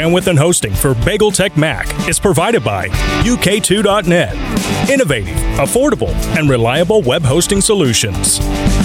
bandwidth and hosting for BagelTech Mac is provided by UK2.net. Innovative, affordable, and reliable web hosting solutions.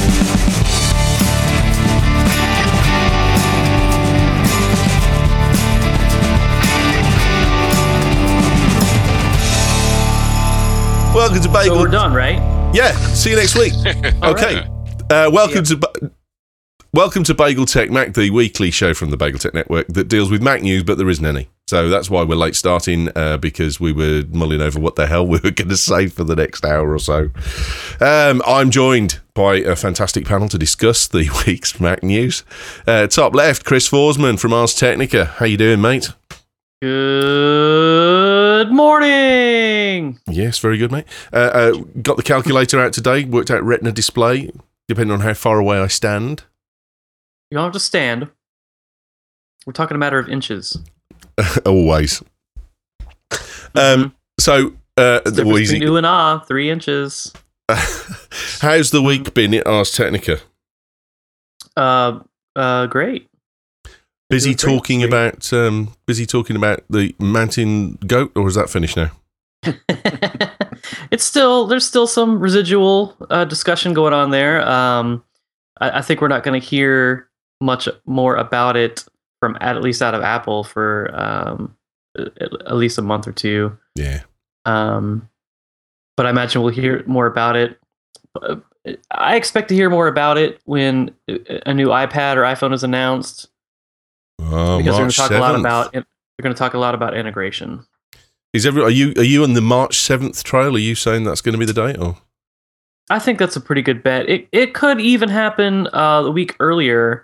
Welcome to Bagel. So we're done, right? Yeah. See you next week. Okay. Welcome to BagelTech Mac, the weekly show from the BagelTech Network that deals with Mac news, but there isn't any. So that's why we're late starting, because we were mulling over what the hell we were going to say for the next hour or so. I'm joined by a fantastic panel to discuss the week's Mac news. Top left, Chris Forsman from Ars Technica. How you doing, mate? Good morning. Yes, very good, mate. Got the calculator out today, worked out Retina display, depending on how far away I stand. You don't have to stand. We're talking a matter of inches. Always. So, the Wheezy. Ooh and ah, 3 inches. How's the week been at Ars Technica? Great. Busy talking about the mountain goat, or is that finished now? There's still some residual discussion going on there. I think we're not going to hear much more about it from at least out of Apple for at least a month or two. Yeah. But I imagine we'll hear more about it. I expect to hear more about it when a new iPad or iPhone is announced. Because they're going to talk 7th. They're going to talk a lot about integration. Are you on the March 7th trail? Are you saying that's going to be the date? Or I think that's a pretty good bet. It could even happen a week earlier.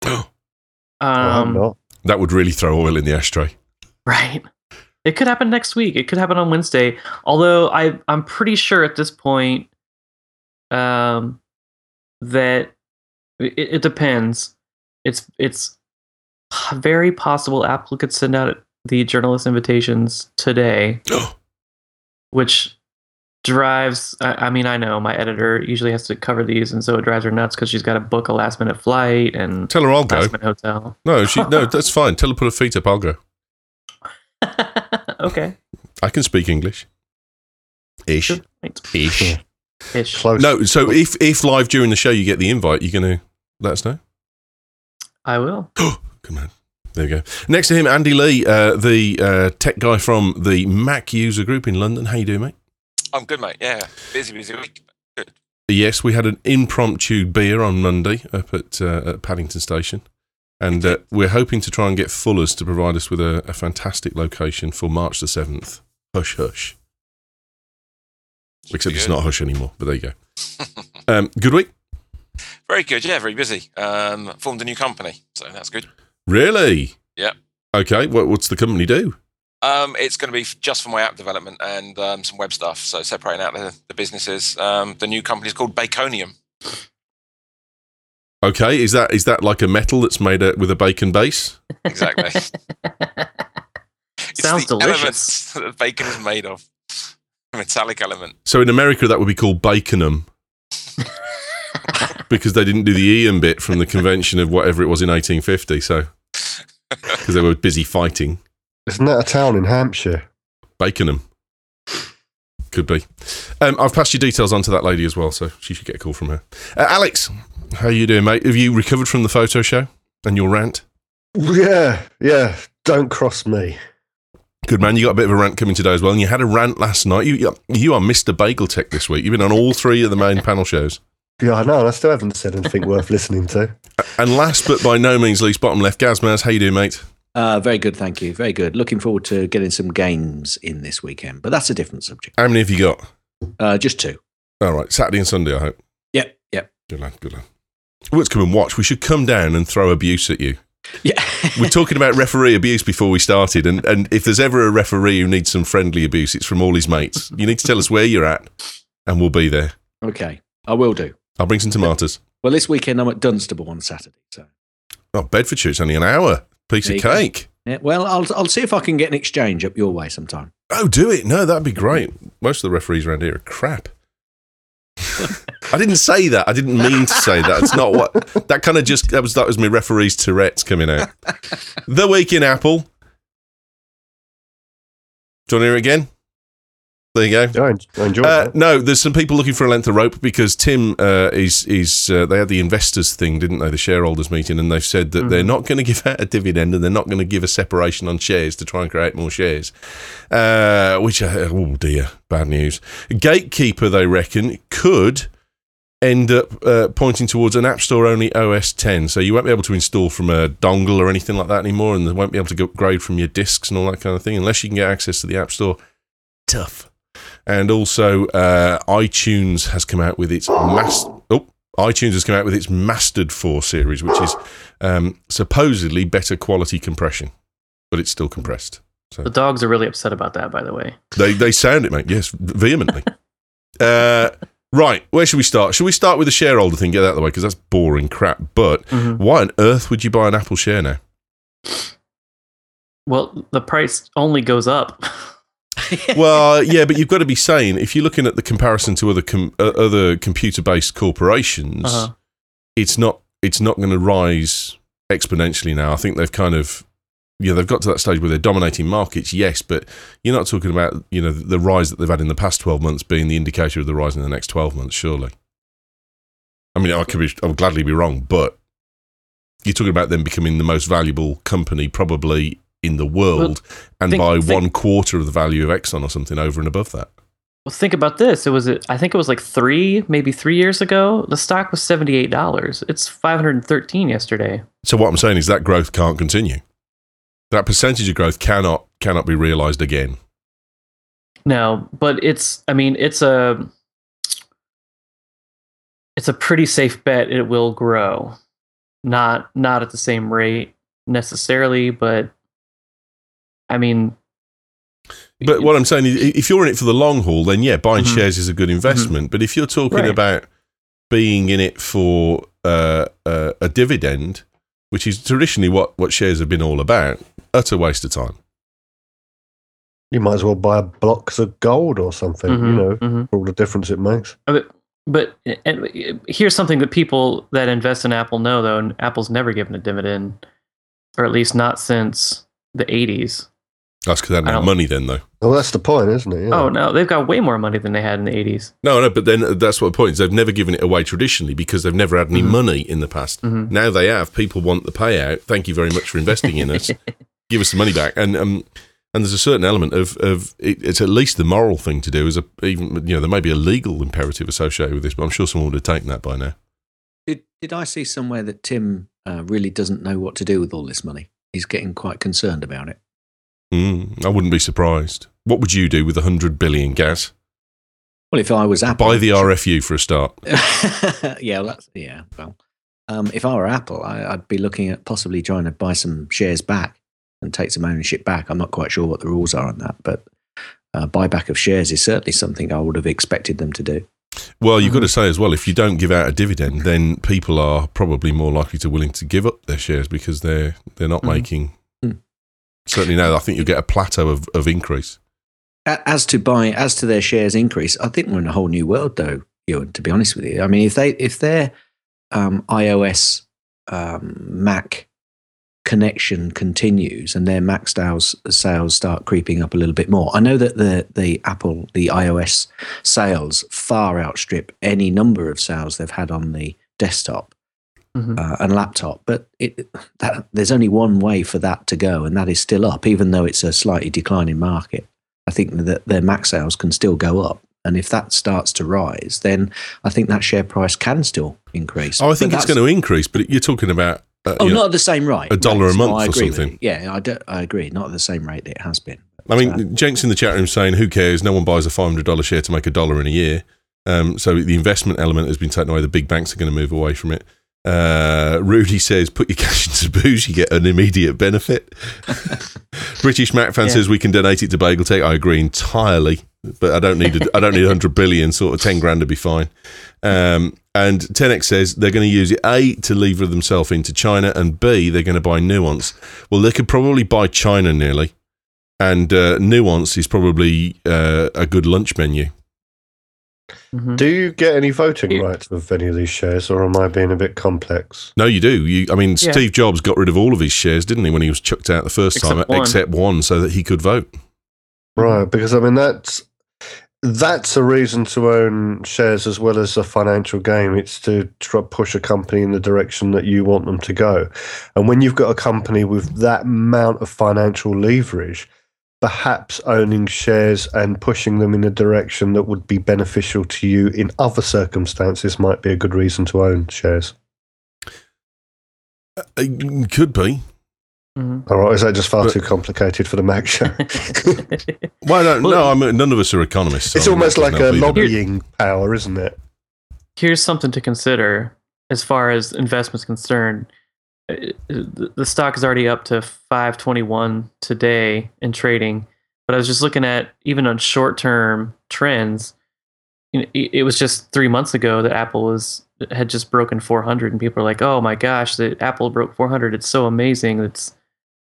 That would really throw oil in the ashtray. Right. It could happen next week. It could happen on Wednesday. Although I'm pretty sure at this point that it depends. It's very possible Apple could send out the journalist invitations today, which drives. I mean, I know my editor usually has to cover these, and so it drives her nuts because she's got to book a last-minute flight and tell her I'll go. Last-minute hotel. No, that's fine. Tell her put her feet up. I'll go. Okay. I can speak English. Ish. Ish. Close. No, so if live during the show you get the invite, you're going to let us know? I will. Good man. There you go. Next to him, Andy Lee, the tech guy from the Mac User Group in London. How you doing, mate? I'm good, mate. Yeah, busy week. Good. Yes, we had an impromptu beer on Monday up at Paddington Station, and we're hoping to try and get Fuller's to provide us with a fantastic location for March the 7th. Hush, hush. Except it's not hush anymore, but there you go. Good week? Very good, yeah, very busy. Formed a new company, so that's good. Really? Yeah. Okay, what's the company do? It's going to be just for my app development and some web stuff, so separating out the businesses. The new company is called Baconium. Okay, is that like a metal that's made with a bacon base? Exactly. Sounds delicious. That bacon is made of. A metallic element. So in America that would be called Baconum. Because they didn't do the Ian bit from the convention of whatever it was in 1850, so because they were busy fighting. Isn't that a town in Hampshire? Baconham. Could be. I've passed your details on to that lady as well, so she should get a call from her. Alex, how you doing, mate? Have you recovered from the photo show and your rant? Yeah. Don't cross me. Good man, you got a bit of a rant coming today as well, and you had a rant last night. You are Mr. Bagel Tech this week. You've been on all 3 of the main panel shows. Yeah, I know, and I still haven't said anything worth listening to. And last but by no means least, bottom left, Gazmaz, how you doing, mate? Very good, thank you. Very good. Looking forward to getting some games in this weekend, but that's a different subject. How many have you got? Just 2. All right, Saturday and Sunday, I hope. Yep. Good lad. Let's come and watch. We should come down and throw abuse at you. Yeah. We're talking about referee abuse before we started, and if there's ever a referee who needs some friendly abuse, it's from all his mates. You need to tell us where you're at, and we'll be there. Okay, I will do. I'll bring some tomatoes. Well, this weekend I'm at Dunstable on Saturday. So. Oh, Bedfordshire, it's only an hour. Piece of cake. Yeah, well, I'll see if I can get an exchange up your way sometime. Oh, do it. No, that'd be great. Most of the referees around here are crap. I didn't say that. I didn't mean to say that. It's not what... That was my referee's Tourette's coming out. The Week in Apple. Do you want to hear it again? There you go. Yeah, I enjoy that. No, there's some people looking for a length of rope because Tim is they had the investors thing, didn't they? The shareholders meeting, and they've said that they're not going to give out a dividend and they're not going to give a separation on shares to try and create more shares. Which, oh dear, bad news. Gatekeeper, they reckon, could end up pointing towards an App Store only OS 10. So you won't be able to install from a dongle or anything like that anymore, and they won't be able to upgrade from your discs and all that kind of thing unless you can get access to the App Store. Tough. And also, iTunes has come out with its Mastered 4 series, which is supposedly better quality compression, but it's still compressed. So The dogs are really upset about that, by the way. they sound it, mate. Yes, vehemently. Right, where should we start? Should we start with the shareholder thing? Get that out of the way because that's boring crap. But why on earth would you buy an Apple share now? Well, the price only goes up. Well, yeah, but you've got to be saying if you're looking at the comparison to other computer-based corporations, it's not going to rise exponentially now. I think they've kind of they've got to that stage where they're dominating markets, yes, but you're not talking about the rise that they've had in the past 12 months being the indicator of the rise in the next 12 months, surely. I mean, I'll gladly be wrong, but you're talking about them becoming the most valuable company probably in the world, and by 1/4 of the value of Exxon or something over and above that. Well, think about this. I think it was like 3 years ago. The stock was $78. It's $513 yesterday. So what I'm saying is that growth can't continue. That percentage of growth cannot be realised again. No, but it's a pretty safe bet it will grow. Not at the same rate necessarily, but But what I'm saying is, if you're in it for the long haul, then yeah, buying shares is a good investment. But if you're talking about being in it for a dividend, which is traditionally what shares have been all about, utter waste of time. You might as well buy blocks of gold or something, for all the difference it makes. But here's something that people that invest in Apple know, though, and Apple's never given a dividend, or at least not since the 80s. That's because they hadn't had money then, though. Well, that's the point, isn't it? Yeah. Oh, no, they've got way more money than they had in the 80s. No, but then that's what the point is. They've never given it away traditionally because they've never had any money in the past. Now they have. People want the payout. Thank you very much for investing in us. Give us the money back. And there's a certain element of it's at least the moral thing to do. Even there may be a legal imperative associated with this, but I'm sure someone would have taken that by now. Did I see somewhere that Tim really doesn't know what to do with all this money? He's getting quite concerned about it. I wouldn't be surprised. What would you do with 100 billion, Gaz? Well, if I was Apple, buy the RFU for a start. If I were Apple, I'd be looking at possibly trying to buy some shares back and take some ownership back. I'm not quite sure what the rules are on that, but buyback of shares is certainly something I would have expected them to do. Well, you've got to say as well, if you don't give out a dividend, then people are probably more likely to willing to give up their shares because they're not making. Certainly now, I think you'll get a plateau of increase. As to their shares increase, I think we're in a whole new world, though, Ewan, to be honest with you. I mean, if their iOS Mac connection continues and their Mac sales start creeping up a little bit more, I know that the iOS sales far outstrip any number of sales they've had on the desktop. And laptop, but there's only one way for that to go, and that is still up, even though it's a slightly declining market. I think that their Mac sales can still go up, and if that starts to rise, then I think that share price can still increase. I think it's going to increase, but you're talking about not at the same rate, $1 a month or something. Yeah, I agree, not at the same rate that it has been. I mean, Jenks in the chat room saying, "Who cares? No one buys a $500 share to make $1 in a year." So the investment element has been taken away. The big banks are going to move away from it. Rudy says, put your cash into booze, you get an immediate benefit. British Mac fan says we can donate it to Bagel Tech. I agree entirely, but I don't need 100 billion, sort of 10 grand to be fine. And 10X says they're going to use it, A, to lever themselves into China, and B, they're going to buy Nuance. Well, they could probably buy China nearly, and Nuance is probably a good lunch menu. Do you get any voting rights with any of these shares, or am I being a bit complex? No, you do. Steve Jobs got rid of all of his shares, didn't he, when he was chucked out the first time, except one, so that he could vote. Right, because I mean that's a reason to own shares as well as a financial game. It's to try push a company in the direction that you want them to go. And when you've got a company with that amount of financial leverage, perhaps owning shares and pushing them in a direction that would be beneficial to you in other circumstances might be a good reason to own shares. It could be. Mm-hmm. All right, is that just far too complicated for the Mac show? No, I mean, none of us are economists. It's almost like a lobbying power, isn't it? Here's something to consider as far as investments concerned. The stock is already up to 521 today in trading, but I was just looking at even on short-term trends. It was just 3 months ago that Apple had just broken 400, and people are like, "Oh my gosh, the Apple broke 400! It's so amazing! It's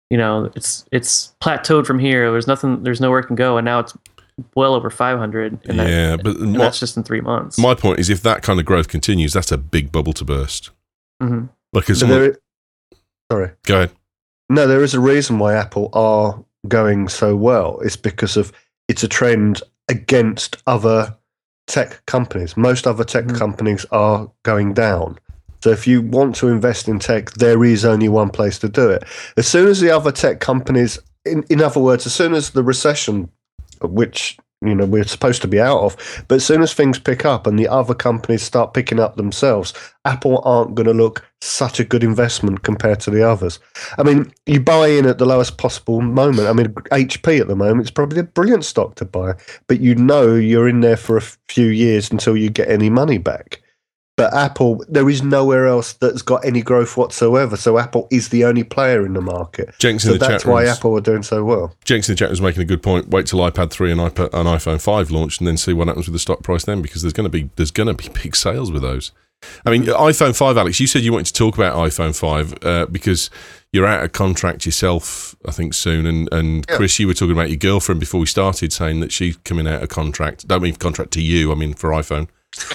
plateaued from here. There's nowhere it can go, and now it's well over 500." And that's just in 3 months. My point is, if that kind of growth continues, that's a big bubble to burst. Mm-hmm. Because sorry, go ahead. No, there is a reason why Apple are going so well. It's because it's a trend against other tech companies. Most other tech companies are going down. So if you want to invest in tech, there is only one place to do it. As soon as the other tech companies, in other words, as soon as the recession, which we're supposed to be out of, but as soon as things pick up and the other companies start picking up themselves, Apple aren't going to look such a good investment compared to the others. I mean, you buy in at the lowest possible moment. I mean, HP at the moment is probably a brilliant stock to buy, but you're in there for a few years until you get any money back. But Apple, there is nowhere else that's got any growth whatsoever. So Apple is the only player in the market. That's why Apple are doing so well. Jenks in the chat was making a good point. Wait till iPad 3 and iPhone 5 launch, and then see what happens with the stock price then, because there's going to be big sales with those. I mean, iPhone 5, Alex, you said you wanted to talk about iPhone 5 because you're out of contract yourself, I think, soon. And Chris, you were talking about your girlfriend before we started, saying that she's coming out of contract. Don't mean contract to you, I mean for iPhone.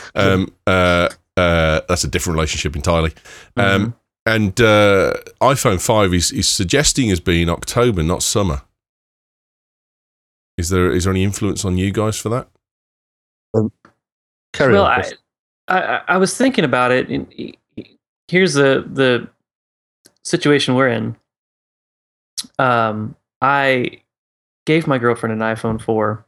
That's a different relationship entirely. And iPhone 5 is suggesting as being October, not summer. Is there any influence on you guys for that? Carry on. I was thinking about it. And here's the situation we're in. I gave my girlfriend an iPhone 4.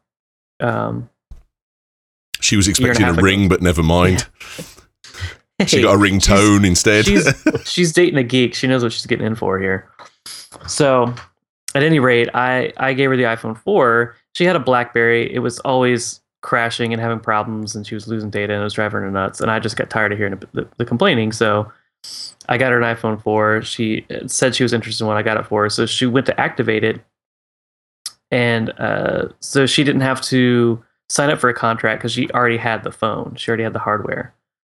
She was expecting a ring, but never mind. She got a ringtone instead. She's dating a geek. She knows what she's getting in for here. So, at any rate, I gave her the iPhone 4. She had a BlackBerry. It was always crashing and having problems, and she was losing data, and it was driving her nuts. And I just got tired of hearing the complaining. So, I got her an iPhone 4. She said she was interested in what I got it for. So, she went to activate it. And so she didn't have to sign up for a contract because she already had the phone. She already had the hardware.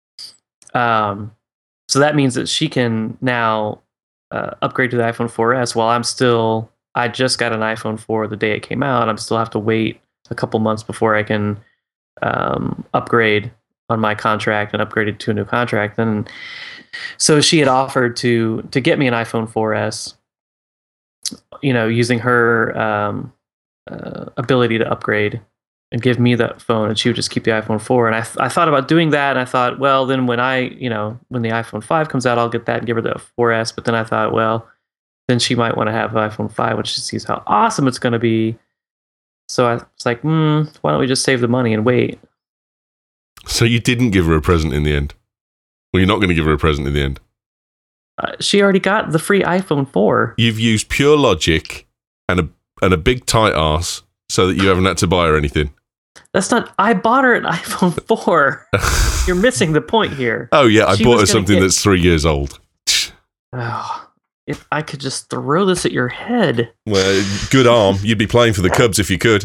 So that means that she can now upgrade to the iPhone 4S while I just got an iPhone 4 the day it came out. I'm still have to wait a couple months before I can upgrade on my contract and upgrade it to a new contract. And so she had offered to get me an iPhone 4S, using her ability to upgrade and give me that phone, and she would just keep the iPhone 4. And I thought about doing that, and I thought, well, then when when the iPhone 5 comes out, I'll get that and give her the 4S. But then I thought, well, then she might want to have an iPhone 5 when she sees how awesome it's going to be. So I was like, why don't we just save the money and wait? So you didn't give her a present in the end? Well, you're not going to give her a present in the end? She already got the free iPhone 4. You've used pure logic and a big tight ass so that you haven't had to buy her anything. That's not. I bought her an iPhone 4. You're missing the point here. Oh yeah, I bought her something that's 3 years old. Oh, if I could just throw this at your head. Well, good arm. You'd be playing for the Cubs if you could.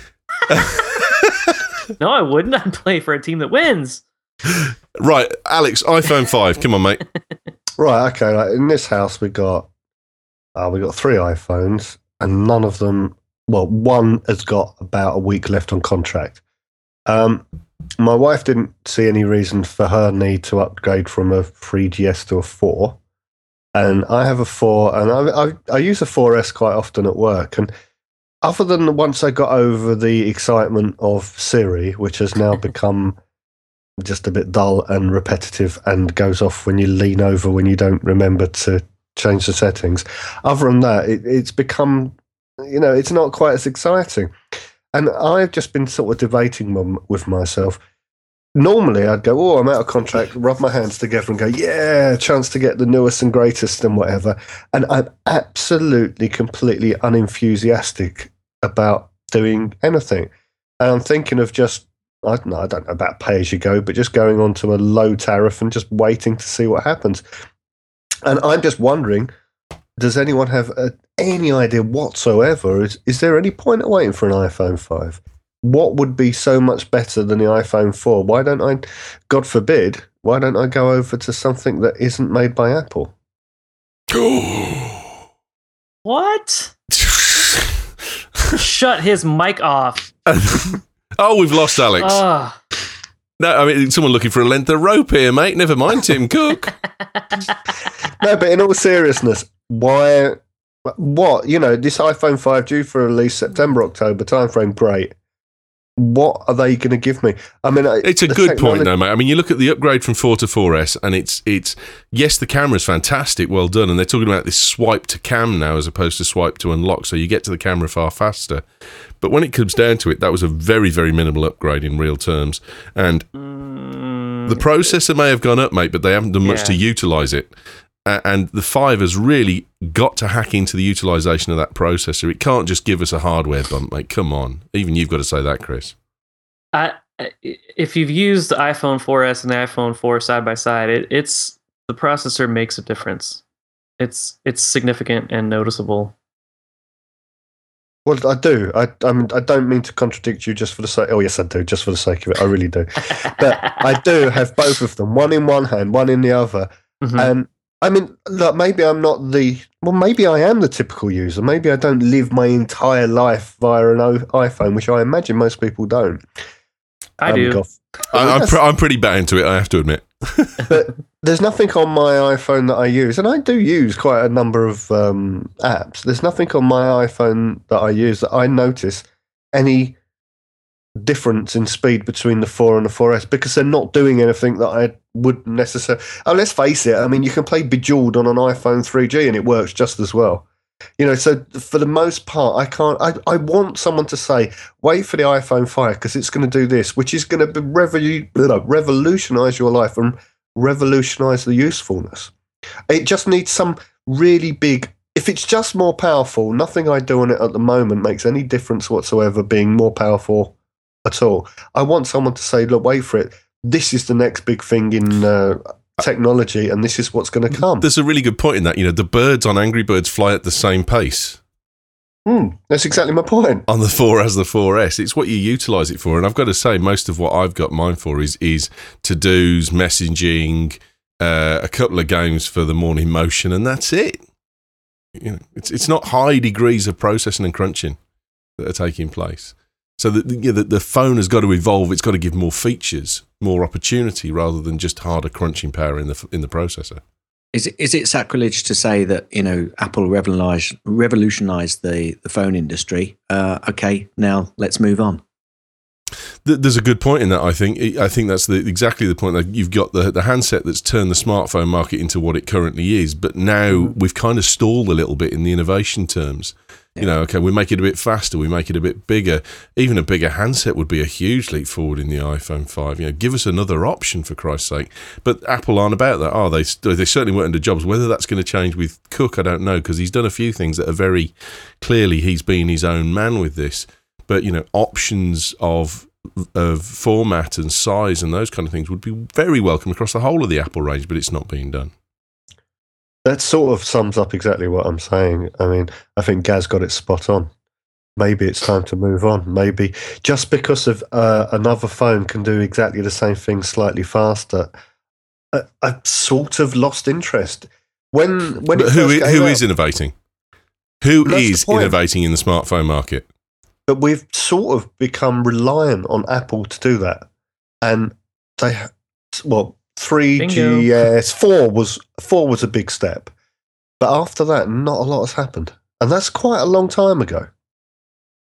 No, I wouldn't. I'd play for a team that wins. Right, Alex, iPhone 5. Come on, mate. Right, okay. Like in this house, we got 3 iPhones, and none of them. Well, one has got about a week left on contract. My wife didn't see any reason for her need to upgrade from a 3GS to a 4. And I have a 4, and I use a 4S quite often at work. And other than once I got over the excitement of Siri, which has now become just a bit dull and repetitive and goes off when you lean over when you don't remember to change the settings. Other than that, it's become, it's not quite as exciting. And I've just been sort of debating with myself. Normally, I'd go, I'm out of contract, rub my hands together and go, yeah, chance to get the newest and greatest and whatever. And I'm absolutely, completely unenthusiastic about doing anything. And I'm thinking of just, I don't know about pay-as-you-go, but just going on to a low tariff and just waiting to see what happens. And I'm just wondering, does anyone have any idea whatsoever? Is there any point of waiting for an iPhone 5? What would be so much better than the iPhone 4? Why don't I, God forbid, why don't I go over to something that isn't made by Apple? What? Shut his mic off. Oh, we've lost Alex. No, I mean, someone looking for a length of rope here, mate. Never mind Tim Cook. No, but in all seriousness, why? What? This iPhone 5 due for release September, October timeframe, great. What are they going to give me? I mean, it's a good point, though, mate. I mean, you look at the upgrade from 4 to 4S, and it's yes, the camera's fantastic, well done, and they're talking about this swipe to cam now as opposed to swipe to unlock, so you get to the camera far faster. But when it comes down to it, that was a very, very minimal upgrade in real terms, and the processor may have gone up, mate, but they haven't done much to utilise it. And the 5 has really got to hack into the utilisation of that processor. It can't just give us a hardware bump, mate. Come on. Even you've got to say that, Chris. If you've used the iPhone 4S and the iPhone 4 side by side, it's the processor makes a difference. It's significant and noticeable. Well, I do. I mean, I don't mean to contradict you just for the sake. Oh, yes, I do, just for the sake of it. I really do. But I do have both of them, one in one hand, one in the other. Mm-hmm. And I mean, look, maybe I'm not maybe I am the typical user. Maybe I don't live my entire life via an iPhone, which I imagine most people don't. I do. I'm pretty bad into it, I have to admit. But there's nothing on my iPhone that I use, and I do use quite a number of apps. There's nothing on my iPhone that I use that I notice any difference in speed between the 4 and the 4S, because they're not doing anything that I would necessarily. Oh, let's face it. I mean, you can play Bejeweled on an iPhone 3G and it works just as well. So for the most part, I can't. I want someone to say, wait for the iPhone 5 because it's going to do this, which is going to revolutionise your life and revolutionise the usefulness. It just needs some really big. If it's just more powerful, nothing I do on it at the moment makes any difference whatsoever being more powerful at all. I want someone to say, look, wait for it. This is the next big thing in technology, and this is what's going to come. There's a really good point in that. The birds on Angry Birds fly at the same pace. That's exactly my point. On the 4 as the 4S. It's what you utilise it for. And I've got to say, most of what I've got mine for is to-dos, messaging, a couple of games for the morning motion, and that's it. It's not high degrees of processing and crunching that are taking place. So the phone has got to evolve. It's got to give more features, more opportunity, rather than just harder crunching power in the processor. Is it sacrilege to say that Apple revolutionised the phone industry? Okay, now let's move on. There's a good point in that. I think that's exactly the point. That you've got the handset that's turned the smartphone market into what it currently is, but now we've kind of stalled a little bit in the innovation terms. Yeah. Okay, we make it a bit faster, we make it a bit bigger. Even a bigger handset would be a huge leap forward in the iPhone 5. Give us another option, for Christ's sake. But Apple aren't about that, are they? They certainly weren't under Jobs. Whether that's going to change with Cook, I don't know, because he's done a few things that are very clearly he's been his own man with this. But, options of format and size and those kind of things would be very welcome across the whole of the Apple range, but it's not being done. That sort of sums up exactly what I'm saying. I mean, I think Gaz got it spot on. Maybe it's time to move on. Maybe just because of another phone can do exactly the same thing slightly faster, I've sort of lost interest. Who is innovating? Who is innovating in the smartphone market? But we've sort of become reliant on Apple to do that. And 3GS, 4 was a big step. But after that, not a lot has happened. And that's quite a long time ago.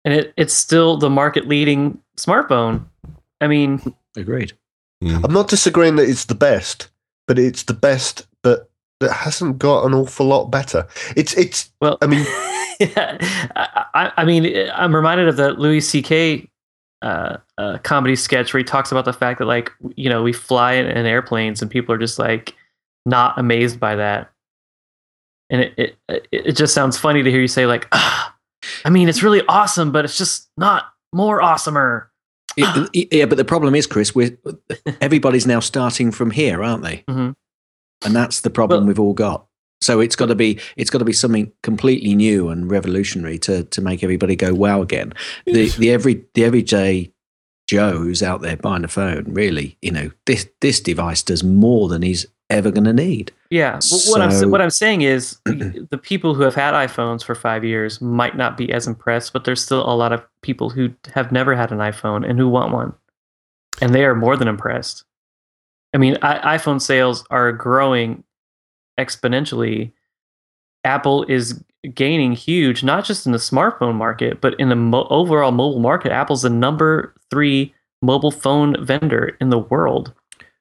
and it's still the market leading smartphone. I mean, Agreed. I'm not disagreeing that it's the best, but it's the best that hasn't got an awful lot better. It's. well, I mean, yeah, I mean, I'm reminded of the Louis C.K. Comedy sketch where he talks about the fact that, like, we fly in airplanes and people are just like not amazed by that, and it just sounds funny to hear you say like, I mean, it's really awesome, but it's just not more awesomer. Yeah, but the problem is, Chris, everybody's now starting from here, aren't they? Mm-hmm. And that's the problem we've all got. So it's got to be something completely new and revolutionary to make everybody go wow again. The everyday Joe who's out there buying a phone, really, this device does more than he's ever going to need. Yeah, what I'm saying is the people who have had iPhones for 5 years might not be as impressed, but there's still a lot of people who have never had an iPhone and who want one, and they are more than impressed. I mean, iPhone sales are growing exponentially. Apple is gaining huge, not just in the smartphone market, but in the overall mobile market. Apple's the number 3 mobile phone vendor in the world.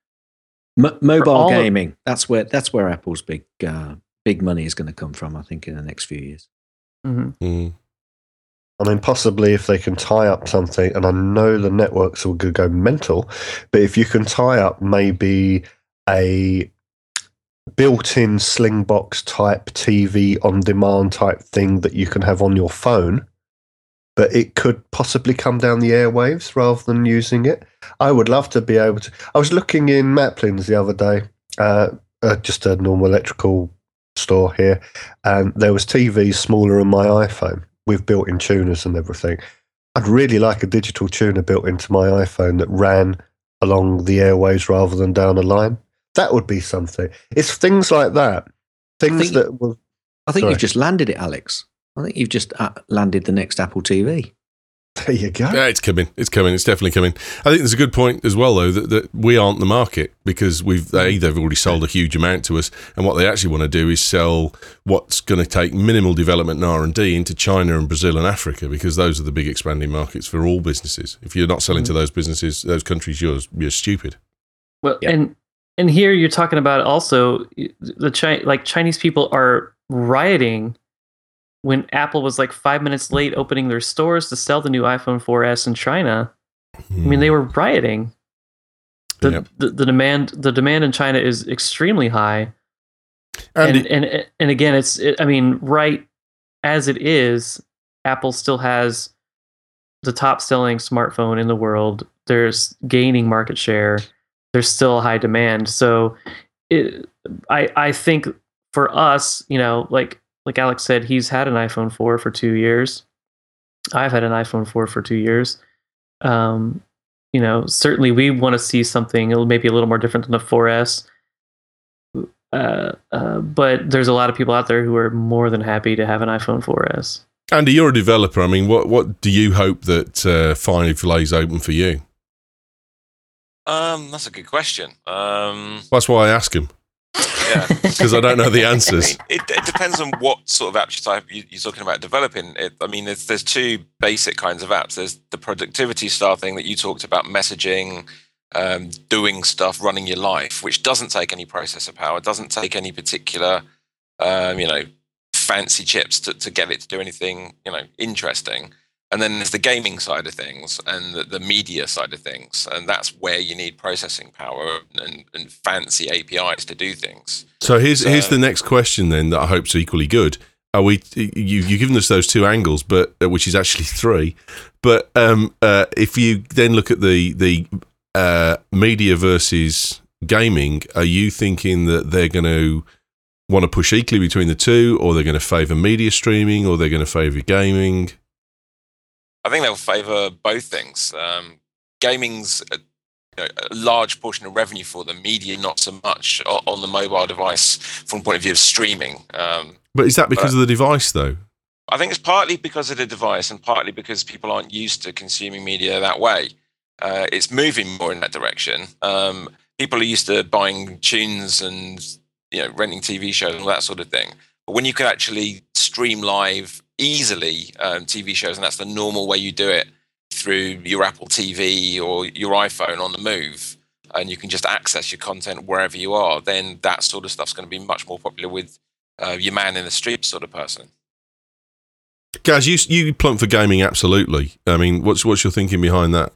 Mobile gaming. That's where Apple's big money is going to come from, I think, in the next few years. Mm-hmm. Mm. I mean, possibly if they can tie up something, and I know the networks will go mental, but if you can tie up maybe a built-in Slingbox type TV on demand type thing that you can have on your phone, but it could possibly come down the airwaves rather than using it. I would love to be able to. I was looking in Maplin's the other day, just a normal electrical store here, and there was TVs smaller than my iPhone with built-in tuners and everything. I'd really like a digital tuner built into my iPhone that ran along the airwaves rather than down a line. That would be something. It's things like that. I think you've just landed it, Alex. I think you've just landed the next Apple TV. There you go. Yeah, it's coming. It's definitely coming. I think there's a good point as well, though, that we aren't the market because they've already sold a huge amount to us, and what they actually want to do is sell what's going to take minimal development and R&D into China and Brazil and Africa, because those are the big expanding markets for all businesses. If you're not selling to those businesses, those countries, you're stupid. Well, yeah. And here you're talking about also Chinese people are rioting when Apple was like 5 minutes late opening their stores to sell the new iPhone 4S in China. I mean, they were rioting. The demand in China is extremely high. And again, I mean, right as it is, Apple still has the top selling smartphone in the world. There's gaining market share. There's still high demand. So I think for us, like Alex said, he's had an iPhone 4 for 2 years. I've had an iPhone 4 for 2 years. Certainly we want to see something maybe a little more different than the 4S. But there's a lot of people out there who are more than happy to have an iPhone 4S. Andy, you're a developer. I mean, what do you hope that finally lays open for you? That's a good question. That's why I ask him. Yeah, because I don't know the answers. It depends on what sort of apps type you're talking about developing. There's 2 basic kinds of apps. There's the productivity style thing that you talked about, messaging, doing stuff, running your life, which doesn't take any processor power, doesn't take any particular, fancy chips to get it to do anything, interesting. And then there's the gaming side of things and the media side of things. And that's where you need processing power and fancy APIs to do things. So here's the next question then that I hope's equally good. You've given us those 2 angles, but which is actually 3. But if you then look at the media versus gaming, are you thinking that they're going to want to push equally between the 2, or they're going to favour media streaming, or they're going to favour gaming? I think they'll favour both things. Gaming's a large portion of revenue for them. Media, not so much on the mobile device from the point of view of streaming. But is that because of the device, though? I think it's partly because of the device and partly because people aren't used to consuming media that way. It's moving more in that direction. People are used to buying tunes and renting TV shows and all that sort of thing. But when you can actually stream live easily TV shows, and that's the normal way you do it through your Apple TV or your iPhone on the move, and you can just access your content wherever you are, then that sort of stuff's going to be much more popular with your man in the street sort of person. Gaz, you plump for gaming, absolutely. I mean, what's your thinking behind that?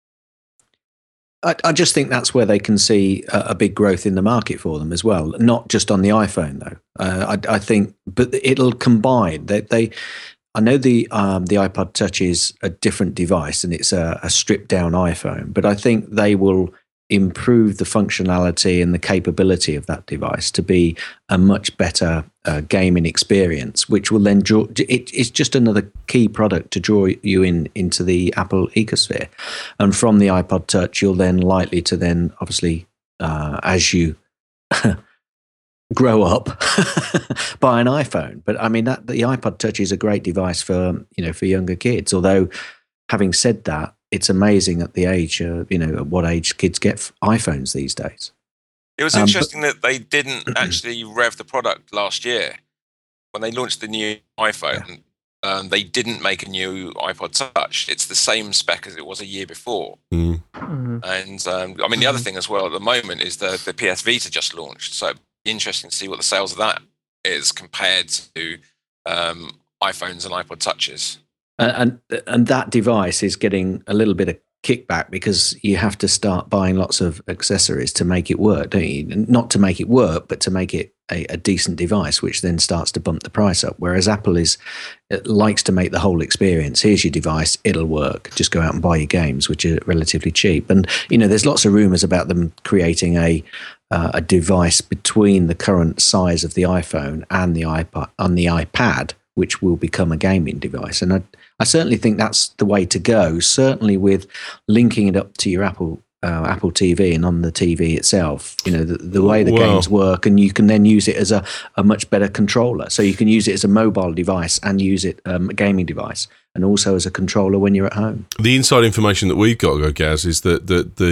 I just think that's where they can see a big growth in the market for them as well. Not just on the iPhone though. I think, but it'll combine. I know the iPod Touch is a different device and it's a stripped down iPhone, but I think they will improve the functionality and the capability of that device to be a much better gaming experience, which will then draw. It's just another key product to draw you into the Apple ecosphere, and from the iPod Touch, you're then likely to then obviously as you grow up buy an iPhone. But I mean that the iPod Touch is a great device for younger kids. Although having said that, it's amazing at the age, at what age kids get iPhones these days. It was interesting that they didn't actually rev the product last year. When they launched the new iPhone, they didn't make a new iPod Touch. It's the same spec as it was a year before. And I mean, the other thing as well at the moment is the PS Vita just launched. So interesting to see what the sales of that is compared to iPhones and iPod Touches. And that device is getting a little bit of kickback because you have to start buying lots of accessories to make it work, don't you? Not to make it work, but to make it a decent device, which then starts to bump the price up. Whereas Apple likes to make the whole experience. Here's your device, it'll work. Just go out and buy your games, which are relatively cheap. And there's lots of rumors about them creating a device between the current size of the iPhone and the iPad, which will become a gaming device. And I certainly think that's the way to go, certainly with linking it up to your Apple TV and on the TV itself, the way the games work, and you can then use it as a much better controller. So you can use it as a mobile device and use it a gaming device, and also as a controller when you're at home. The inside information that we've got, Gaz, is that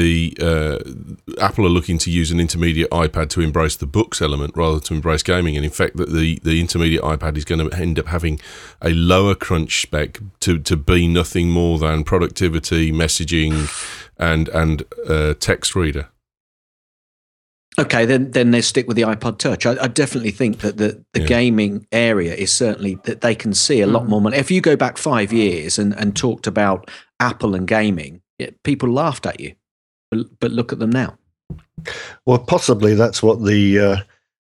the Apple are looking to use an intermediate iPad to embrace the books element rather than to embrace gaming, and in fact that the intermediate iPad is going to end up having a lower crunch spec to be nothing more than productivity, messaging, and text reader. Okay, then they stick with the iPod Touch. I definitely think that the gaming area is certainly that they can see a lot more money. If you go back 5 years and talked about Apple and gaming, people laughed at you. But look at them now. Well, possibly that's what the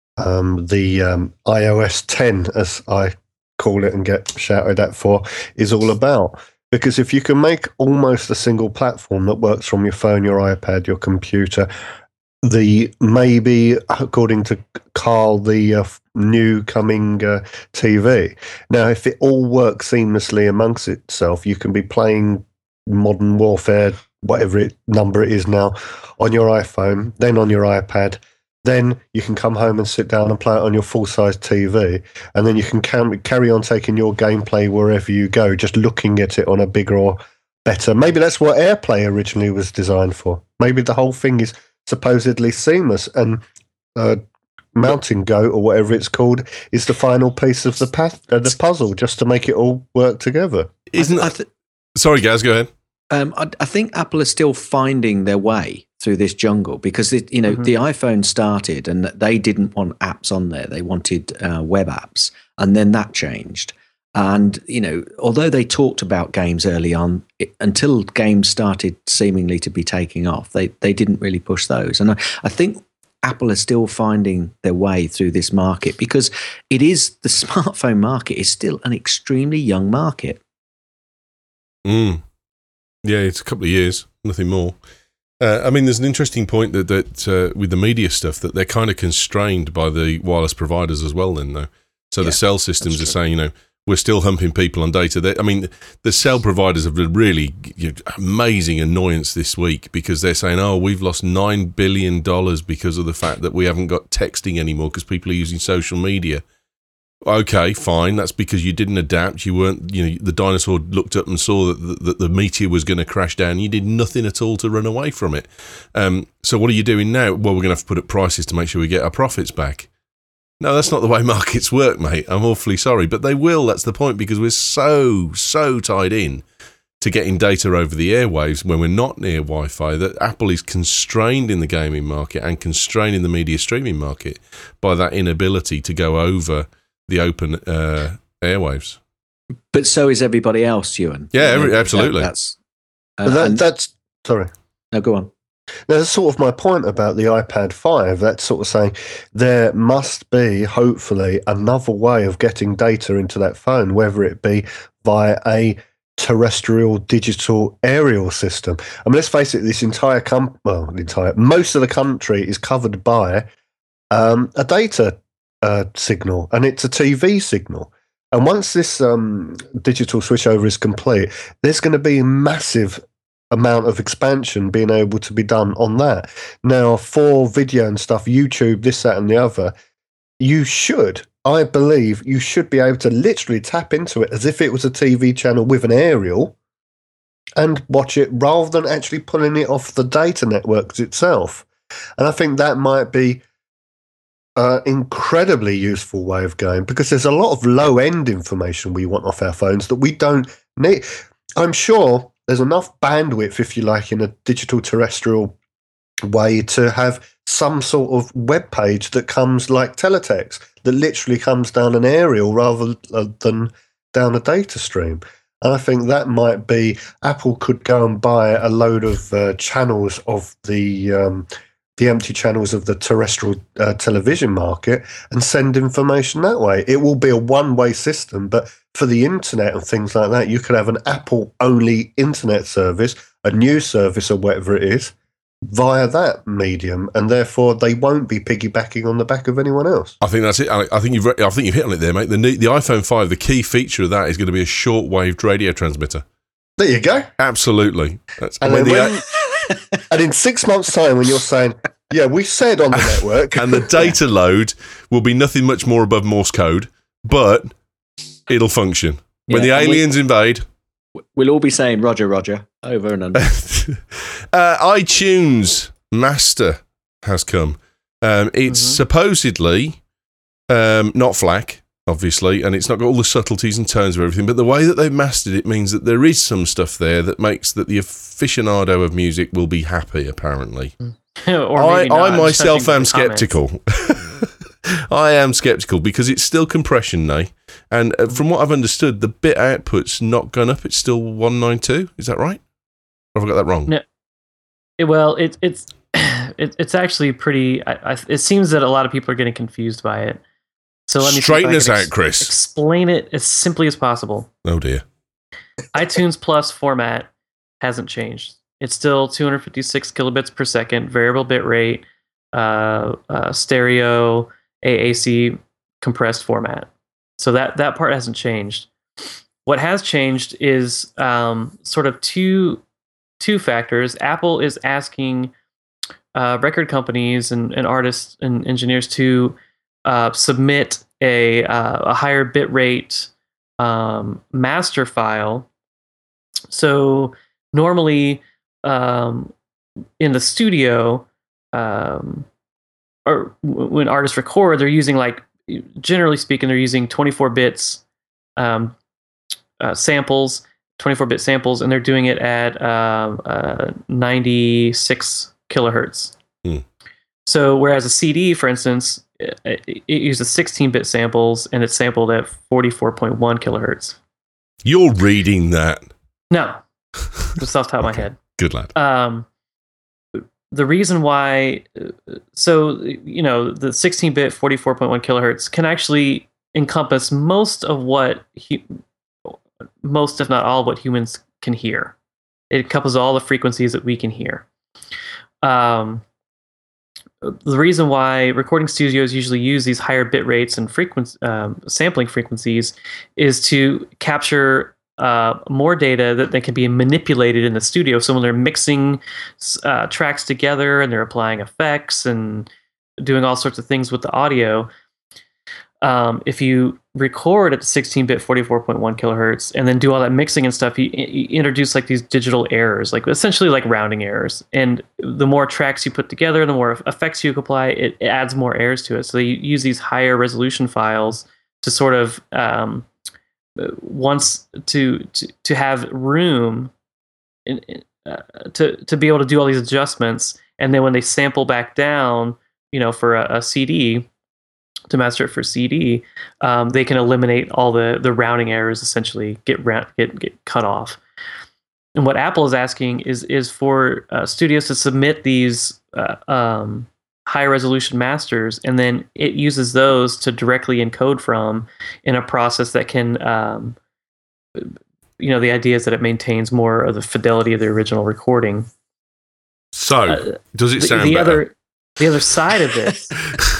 iOS 10, as I call it and get shouted at for, is all about. Because if you can make almost a single platform that works from your phone, your iPad, your computer, maybe, according to Carl, the new coming TV. Now, if it all works seamlessly amongst itself, you can be playing Modern Warfare, whatever number it is now, on your iPhone, then on your iPad. Then you can come home and sit down and play it on your full-size TV, and then you can carry on taking your gameplay wherever you go, just looking at it on a bigger or better. Maybe that's what AirPlay originally was designed for. Maybe the whole thing is supposedly seamless, and Mountain Goat, or whatever it's called, is the final piece of the puzzle, just to make it all work together. Sorry, Gaz, go ahead. I think Apple is still finding their way through this jungle because the iPhone started and they didn't want apps on there. They wanted web apps, and then that changed. And although they talked about games early on, until games started seemingly to be taking off, they didn't really push those. And I think Apple is still finding their way through this market because the smartphone market is still an extremely young market. Yeah, it's a couple of years, nothing more. I mean, there's an interesting point that with the media stuff that they're kind of constrained by the wireless providers as well then, though. So the cell systems are saying, we're still humping people on data. The cell providers have been really amazing annoyance this week because they're saying, we've lost $9 billion because of the fact that we haven't got texting anymore because people are using social media. Okay, fine. That's because you didn't adapt. You weren't, the dinosaur looked up and saw that the meteor was going to crash down. You did nothing at all to run away from it. So what are you doing now? Well, we're going to have to put up prices to make sure we get our profits back. No, that's not the way markets work, mate. I'm awfully sorry. But they will, that's the point, because we're so tied in to getting data over the airwaves when we're not near Wi-Fi that Apple is constrained in the gaming market and constrained in the media streaming market by that inability to go over the open airwaves. But so is everybody else, Ewan. Yeah, absolutely. That's sorry. No, go on. That's sort of my point about the iPad 5. That's sort of saying there must be, hopefully, another way of getting data into that phone, whether it be via a terrestrial digital aerial system. I mean, let's face it, this entire most of the country is covered by a data signal, and it's a TV signal. And once this digital switchover is complete, there's going to be a massive amount of expansion being able to be done on that. Now, for video and stuff, YouTube, this, that, and the other, I believe you should be able to literally tap into it as if it was a TV channel with an aerial and watch it rather than actually pulling it off the data networks itself. And I think that might be an incredibly useful way of going, because there's a lot of low-end information we want off our phones that we don't need. I'm sure there's enough bandwidth, if you like, in a digital terrestrial way to have some sort of web page that comes like teletext, that literally comes down an aerial rather than down a data stream. And I think that might be, Apple could go and buy a load of channels of the empty channels of the terrestrial television market and send information that way. It will be a one-way system, but for the internet and things like that, you could have an Apple-only internet service, a news service or whatever it is, via that medium, and therefore they won't be piggybacking on the back of anyone else. I think that's it. I think you've hit on it there, mate. The iPhone 5, the key feature of that is going to be a short-wave radio transmitter. There you go. Absolutely. And in 6 months' time, when you're saying, yeah, we said on the network. And the data load will be nothing much more above Morse code, but it'll function. When the aliens invade... We'll all be saying, Roger, Roger, over and under. iTunes Master has come. It's supposedly not FLAC, obviously, and it's not got all the subtleties and tones of everything, but the way that they've mastered it means that there is some stuff there that makes that the aficionado of music will be happy, apparently. I myself am sceptical. I am sceptical because it's still compression now, and from what I've understood, the bit output's not gone up. It's still 192. Is that right? Or have I got that wrong? No. It's actually pretty. It seems that a lot of people are getting confused by it. So let me straighten us out, Chris. Explain it as simply as possible. Oh dear. iTunes Plus format hasn't changed. It's still 256 kilobits per second, variable bit rate, stereo, AAC compressed format. So that part hasn't changed. What has changed is sort of two factors. Apple is asking record companies and artists and engineers to submit a higher bit rate master file. So normally in the studio, or when artists record, they're using, like, generally speaking, they're using 24 bits samples, 24-bit samples, and they're doing it at 96 kilohertz. So whereas a CD, for instance, it uses 16-bit samples, and it's sampled at 44.1 kilohertz. You're reading that? No, just off the top of my head. Good lad. The reason why, so, you know, the 16-bit 44.1 kilohertz can actually encompass most, if not all, of what humans can hear. It encompasses all the frequencies that we can hear. The reason why recording studios usually use these higher bit rates and sampling frequencies is to capture more data that can be manipulated in the studio. So when they're mixing tracks together and they're applying effects and doing all sorts of things with the audio, if you record at 16-bit 44.1 kilohertz and then do all that mixing and stuff, you introduce like these digital errors, like essentially like rounding errors. And the more tracks you put together, the more effects you apply, it adds more errors to it. So you use these higher resolution files to sort of once to have room to be able to do all these adjustments. And then when they sample back down, for a CD, to master it for CD, they can eliminate all the rounding errors, essentially get cut off. And what Apple is asking is for studios to submit these high resolution masters, and then it uses those to directly encode from in a process that can, the idea is that it maintains more of the fidelity of the original recording. So, does it sound better? The other side of this,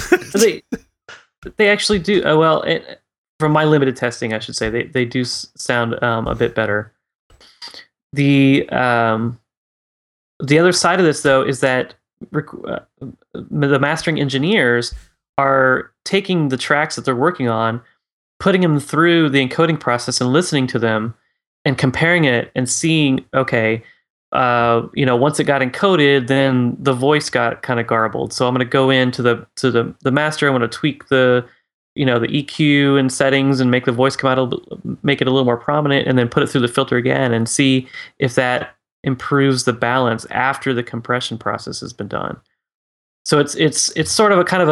they actually do. From my limited testing, I should say, they do sound a bit better. The other side of this, though, is that the mastering engineers are taking the tracks that they're working on, putting them through the encoding process and listening to them and comparing it and seeing, okay, once it got encoded, then the voice got kind of garbled. So I'm going to go into the master. I'm going to tweak the EQ and settings and make the voice come out, make it a little more prominent, and then put it through the filter again and see if that improves the balance after the compression process has been done. So it's sort of a kind of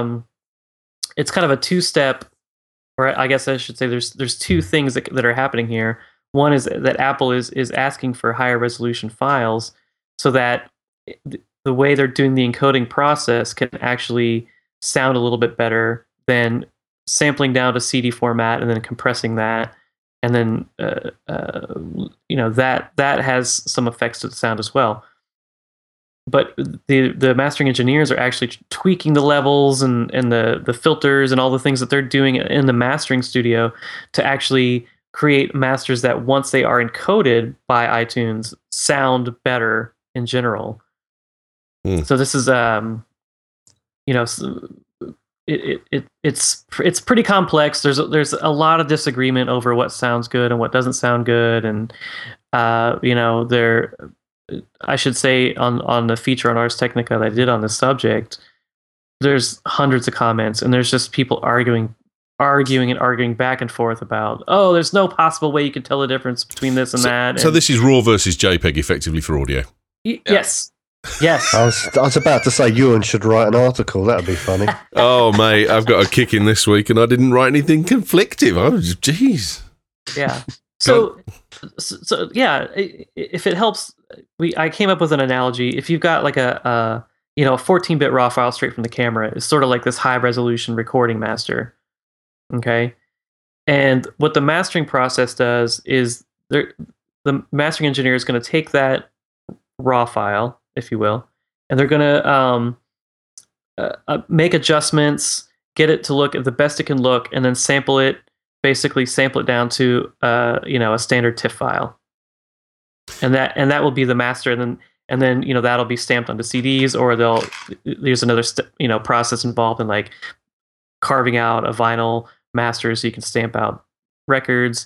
a two-step, or I guess I should say there's two things that are happening here. One is that Apple is asking for higher resolution files so that the way they're doing the encoding process can actually sound a little bit better than sampling down to CD format and then compressing that. And then, that has some effects to the sound as well. But the mastering engineers are actually tweaking the levels and the filters and all the things that they're doing in the mastering studio to actually create masters that, once they are encoded by iTunes, sound better in general. So this is, it's pretty complex. There's a lot of disagreement over what sounds good and what doesn't sound good, and I should say on the feature on Ars Technica that I did on this subject, there's hundreds of comments, and there's just people arguing back and forth about, there's no possible way you can tell the difference between this and that. So this is RAW versus JPEG, effectively, for audio. Yes. I was about to say Ewan should write an article. That would be funny. Oh, mate, I've got a kick in this week, and I didn't write anything conflictive. Jeez. Yeah. So yeah, if it helps, I came up with an analogy. If you've got like a 14-bit RAW file straight from the camera, it's sort of like this high resolution recording master. Okay. And what the mastering process does is the mastering engineer is going to take that RAW file, if you will, and they're going to make adjustments, get it to look at the best it can look, and then sample it down to a standard TIFF file, and that will be the master, and then that'll be stamped onto CDs, or there's another process involved in like carving out a vinyl master so you can stamp out records.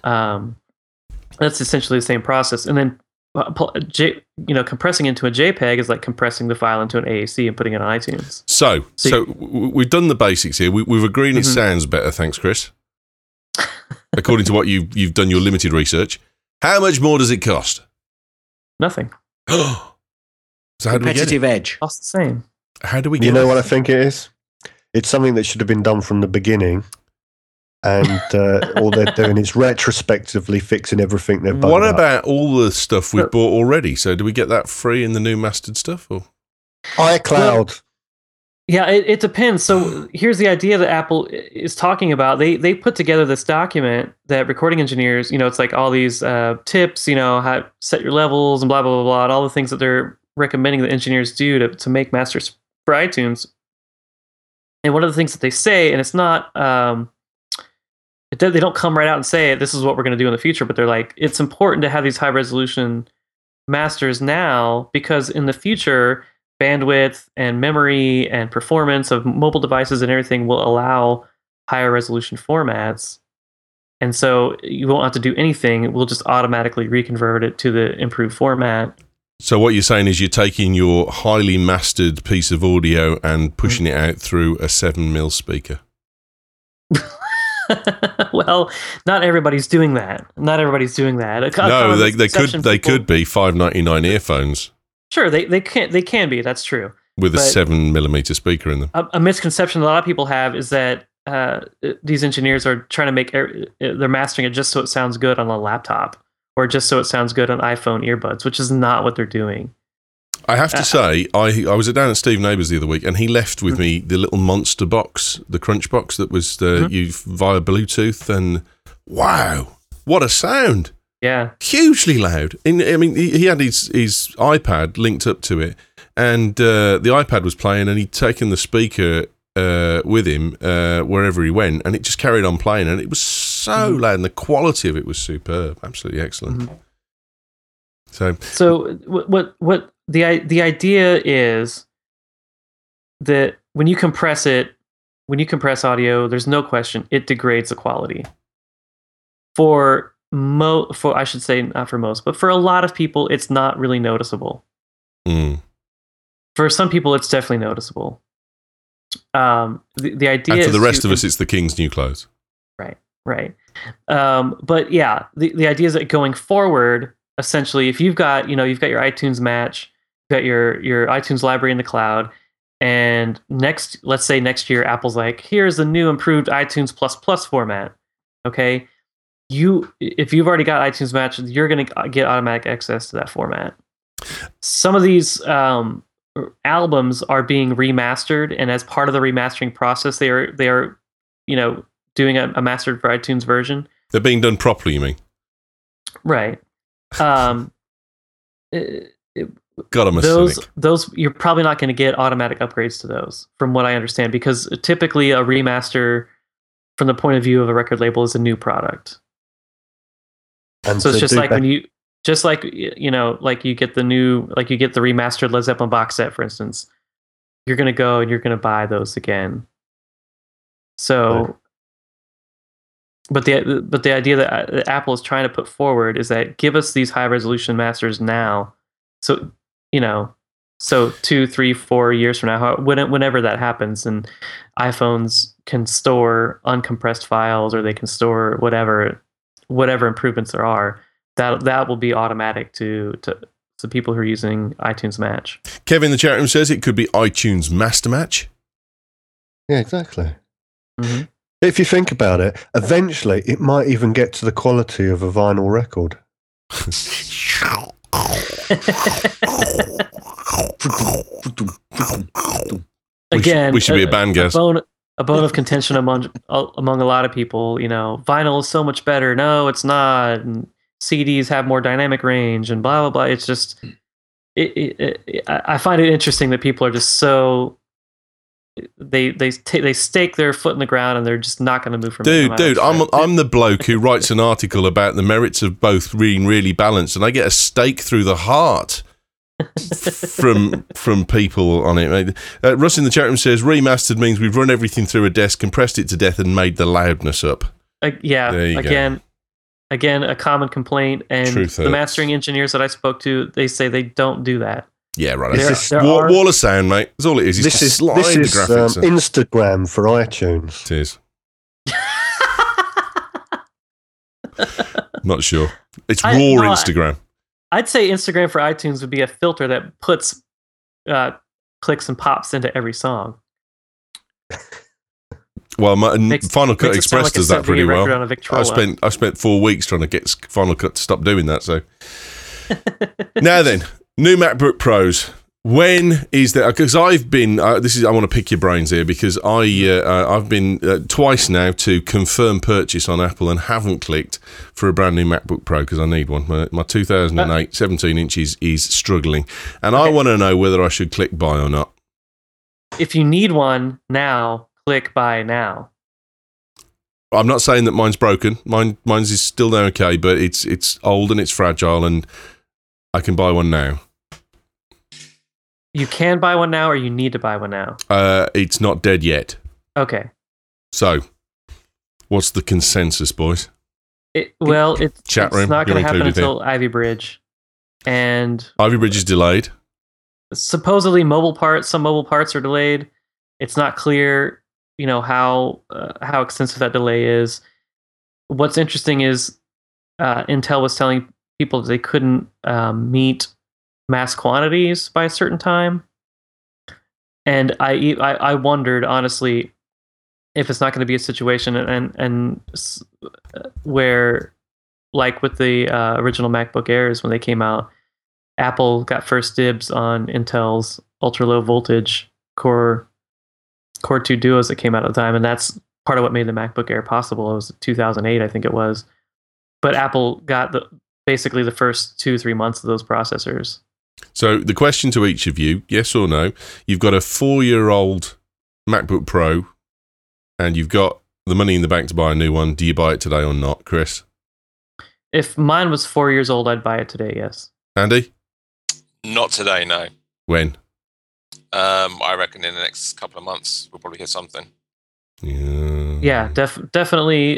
That's essentially the same process, and then compressing into a JPEG is like compressing the file into an AAC and putting it on iTunes. So we've done the basics here. We've agreed it sounds better. Thanks, Chris. According to what you've done your limited research, how much more does it cost? Nothing. So how do we get it? Edge. Costs the same. How do we get You know it? what I think it is? It's something that should have been done from the beginning. And all they're doing is retrospectively fixing everything they've done. What about all the stuff we've bought already? So do we get that free in the new mastered stuff? Or? iCloud. Yeah, it depends. So here's the idea that Apple is talking about. They put together this document that recording engineers, it's like all these tips, how to set your levels and blah, blah, blah, blah, and all the things that they're recommending that engineers do to make masters for iTunes. And one of the things that they say, and it's not... they don't come right out and say, this is what we're going to do in the future, but they're like, it's important to have these high resolution masters now, because in the future, bandwidth and memory and performance of mobile devices and everything will allow higher resolution formats. And so you won't have to do anything. It will just automatically reconvert it to the improved format. So what you're saying is you're taking your highly mastered piece of audio and pushing it out through a 7mm speaker. Well, not everybody's doing that. Not everybody's doing that. No, they could be $5.99 earphones. Sure, they can be. That's true. With a 7mm speaker in them. A misconception a lot of people have is that these engineers are trying to make they're mastering it just so it sounds good on a laptop or just so it sounds good on iPhone earbuds, which is not what they're doing. I have to say, I was down at Steve Neighbours the other week, and he left with me the little monster box, the Crunch box that was used via Bluetooth, and wow, what a sound! Yeah, hugely loud. I mean, he had his iPad linked up to it, and the iPad was playing, and he'd taken the speaker with him wherever he went, and it just carried on playing, and it was so loud, and the quality of it was superb, absolutely excellent. So what the idea is that when you compress audio, there's no question it degrades the quality. For I should say not for most, but for a lot of people, it's not really noticeable. For some people, it's definitely noticeable. The idea, and for the rest of us, it's the king's new clothes. Right. But yeah, the idea is that going forward, essentially, if you've got your iTunes match, you've got your iTunes library in the cloud, and let's say next year, Apple's like, here's the new improved iTunes ++ format. Okay, if you've already got iTunes match, you're going to get automatic access to that format. Some of these albums are being remastered, and as part of the remastering process, they are doing a mastered for iTunes version. They're being done properly, you mean? Right. God, I'm a cynic. Those you're probably not going to get automatic upgrades to those, from what I understand, because typically a remaster, from the point of view of a record label, is a new product. And so it's just like when you get the remastered Led Zeppelin box set, for instance, you're going to go and you're going to buy those again. So. Right. But the idea that Apple is trying to put forward is that give us these high resolution masters now, so 2, 3, 4 years from now, whenever that happens, and iPhones can store uncompressed files, or they can store whatever improvements there are, that will be automatic to people who are using iTunes Match. Kevin in the chat room says it could be iTunes Master Match. Yeah, exactly. Mm-hmm. If you think about it, eventually it might even get to the quality of a vinyl record. Again, we should be a band guest. A bone of contention among a lot of people. Vinyl is so much better. No, it's not. And CDs have more dynamic range, and blah blah blah. It's just, I find it interesting that people are just so. They stake their foot in the ground, and they're just not going to move from it. Dude, I'm the bloke who writes an article about the merits of both being really balanced, and I get a stake through the heart from people on it. Russ in the chat room says remastered means we've run everything through a desk, compressed it to death, and made the loudness up. Again, a common complaint, and the mastering engineers that I spoke to, they say they don't do that. Yeah, right. Wall of sound, mate. That's all it is. This is Instagram for iTunes. It is. Not sure. It's Instagram. I'd say Instagram for iTunes would be a filter that puts clicks and pops into every song. Well, Final Cut Express does that pretty well. I spent 4 weeks trying to get Final Cut to stop doing that. So now then. New MacBook Pros. When is that? Because I've been. I want to pick your brains here, because I've been twice now to confirm purchase on Apple and haven't clicked for a brand new MacBook Pro because I need one. My 2008 17 inches is struggling, and I want to know whether I should click buy or not. If you need one now, click buy now. I'm not saying that mine's broken. Mine's is still okay, but it's old and it's fragile, and I can buy one now. You can buy one now, or you need to buy one now? It's not dead yet. Okay. So, What's the consensus, boys? It's Chat room, not going you're to happen included here. until Ivy Bridge, and Ivy Bridge is delayed. supposedly some mobile parts are delayed. It's not clear, how extensive that delay is. What's interesting is Intel was telling people that they couldn't meet mass quantities by a certain time, and I wondered honestly if it's not going to be a situation and where, like with the original MacBook Airs when they came out, Apple got first dibs on Intel's ultra low voltage Core 2 Duos that came out at the time, and that's part of what made the MacBook Air possible. It was 2008, I think it was. But Apple got basically the first 2-3 months of those processors. So the question to each of you, yes or no, you've got a 4-year-old MacBook Pro and you've got the money in the bank to buy a new one. Do you buy it today or not, Chris? If mine was 4 years old, I'd buy it today, yes. Andy? Not today, no. When? I reckon in the next couple of months we'll probably hear something. Yeah, definitely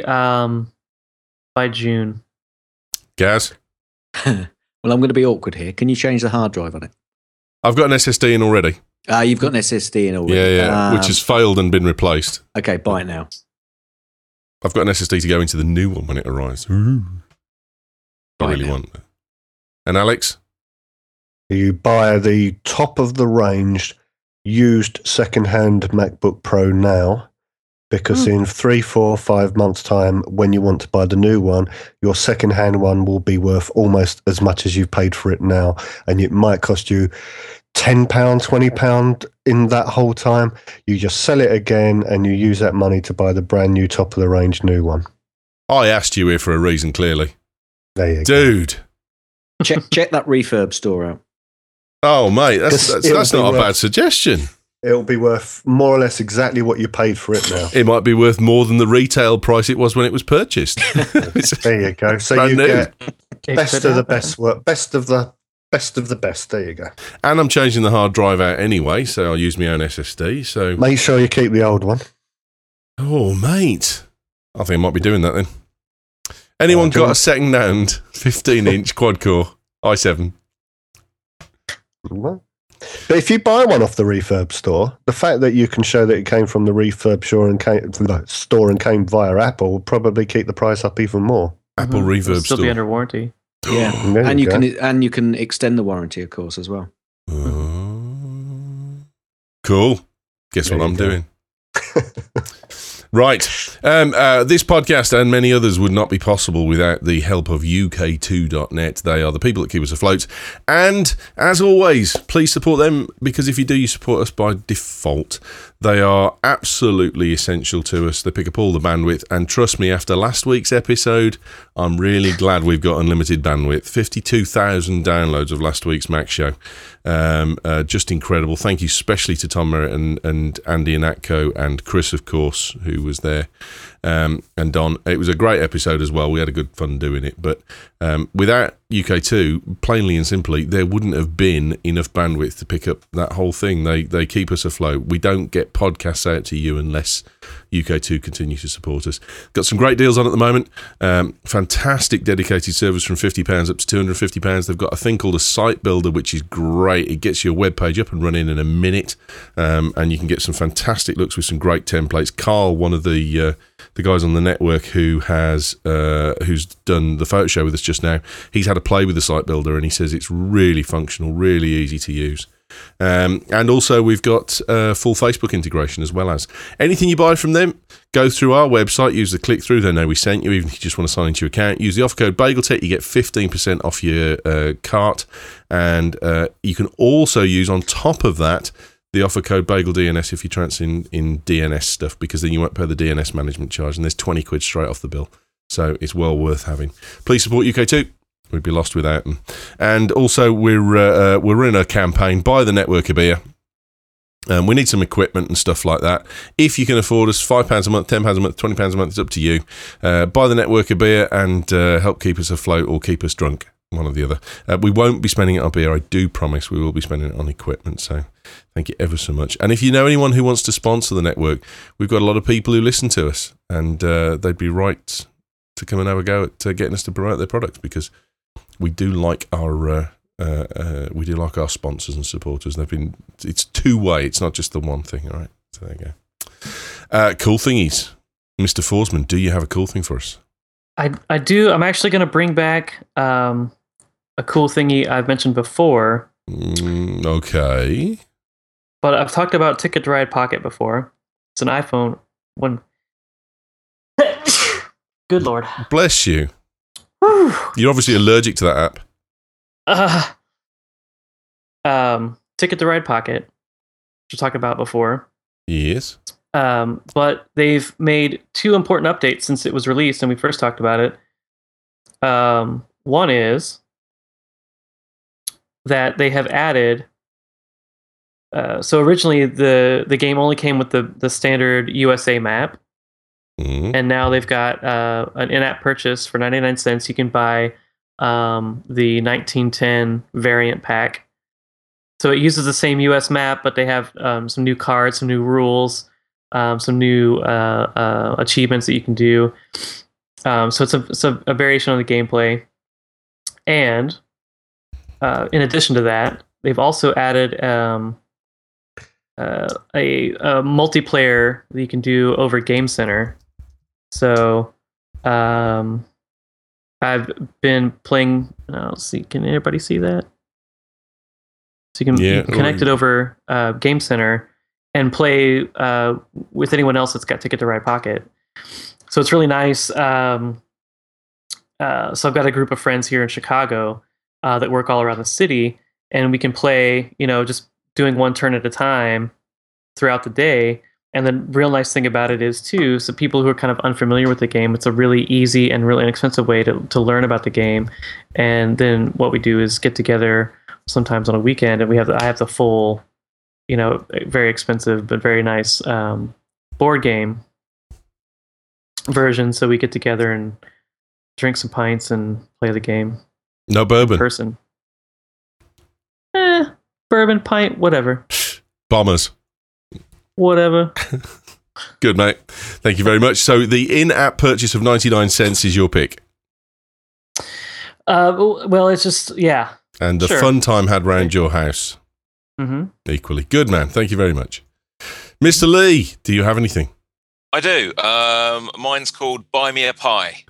by June. Gaz? Well, I'm going to be awkward here. Can you change the hard drive on it? I've got an SSD in already. You've got an SSD in already. Yeah, which has failed and been replaced. Okay, buy it now. I've got an SSD to go into the new one when it arrives. I really want that. And Alex? You buy the top of the range used second-hand MacBook Pro now, because in 3, 4, 5 months' time, when you want to buy the new one, your second-hand one will be worth almost as much as you've paid for it now, and it might cost you £10, £20 in that whole time. You just sell it again, and you use that money to buy the brand new top-of-the-range new one. I asked you here for a reason, clearly. There you go. Dude. Check that refurb store out. Oh, mate, that's not a bad suggestion. It'll be worth more or less exactly what you paid for it now. It might be worth more than the retail price it was when it was purchased. There you go. So brand you new. get best of the best work, best of the best. There you go. And I'm changing the hard drive out anyway, so I'll use my own SSD. So Make sure you keep the old one. Oh, mate. I think I might be doing that then. Anyone got a second-hand 15-inch quad-core i7? But if you buy one off the refurb store, the fact that you can show that it came from the refurb store and came via Apple will probably keep the price up even more. Apple Reverb It'll still store. be under warranty. Yeah, There and you you can extend the warranty, of course, as well. Cool. Guess There what you I'm go. doing? Right. This podcast and many others would not be possible without the help of UK2.net. They are the people that keep us afloat. And as always, please support them, because if you do, you support us by default. They are absolutely essential to us. They pick up all the bandwidth. And trust me, after last week's episode, I'm really glad we've got unlimited bandwidth. 52,000 downloads of last week's Mac Show. Just incredible. Thank you especially to Tom Merritt and Andy Anatko and Chris, of course, who was there, and Don. It was a great episode as well. We had a good fun doing it. But without UK2, plainly and simply, there wouldn't have been enough bandwidth to pick up that whole thing. They keep us afloat. We don't get podcasts out to you unless UK2 continue to support us. Got some great deals on at the moment. Fantastic dedicated service from £50 up to £250. They've got a thing called a site builder, which is great. It gets your web page up and running in a minute, and you can get some fantastic looks with some great templates. Carl, one of the guys on the network who's done the photo show with us just now, he's had a play with the site builder, and he says it's really functional, really easy to use. And also we've got full Facebook integration, as well as anything you buy from them. Go through our website, use the click through, they know we sent you. Even if you just want to sign into your account, use the offer code BagelTech, you get 15% off your cart. And you can also use on top of that the offer code BagelDNS if you transfer in DNS stuff, because then you won't pay the DNS management charge, and there's 20 quid straight off the bill. So it's well worth having. Please support UK2. We'd be lost without them. And also, we're in a campaign, Buy the Network a Beer. We need some equipment and stuff like that. If you can afford us, £5 a month, £10 a month, £20 a month, it's up to you. Buy the Network a Beer and help keep us afloat or keep us drunk. one or the other. We won't be spending it on beer, I do promise. We will be spending it on equipment, so thank you ever so much. And if you know anyone who wants to sponsor the network, we've got a lot of people who listen to us, and they'd be right to come and have a go at getting us to promote their products, because we do like our sponsors and supporters. It's two-way, it's not just the one thing, all right? So there you go. Cool thingies. Mr. Forsman, do you have a cool thing for us? I do. I'm actually going to bring back a cool thingy I've mentioned before. Okay. But I've talked about Ticket to Ride Pocket before. It's an iPhone one. Good Lord. Bless you. You're obviously allergic to that app. Ticket to Ride Pocket, which we talked about before. Yes. But they've made two important updates since it was released and we first talked about it. One is that they have added. So originally the game only came with the standard USA map, and now they've got an in-app purchase for 99 cents. You can buy the 1910 variant pack. So it uses the same US map, but they have some new cards, some new rules, some new achievements that you can do. So it's a variation on the gameplay. And in addition to that, they've also added a multiplayer that you can do over Game Center. So I've been playing. Let's see, can anybody see that? So you can connect it over Game Center and play with anyone else that's got Ticket to Ride Pocket. So it's really nice. So I've got a group of friends here in Chicago that work all around the city, and we can play, just doing one turn at a time throughout the day. And the real nice thing about it is, too, so people who are kind of unfamiliar with the game, it's a really easy and really inexpensive way to learn about the game. And then what we do is get together sometimes on a weekend, and I have the full, very expensive but very nice board game version. So we get together and drink some pints and play the game. No bourbon. In person. Bourbon, pint, whatever. Bombers. Whatever. Good, mate. Thank you very much. So the in-app purchase of 99 cents is your pick. Well, it's just, yeah. And the fun time had round your house. Mm-hmm. Equally. Good, man. Thank you very much. Mr. Lee, do you have anything? I do. Mine's called Buy Me a Pie.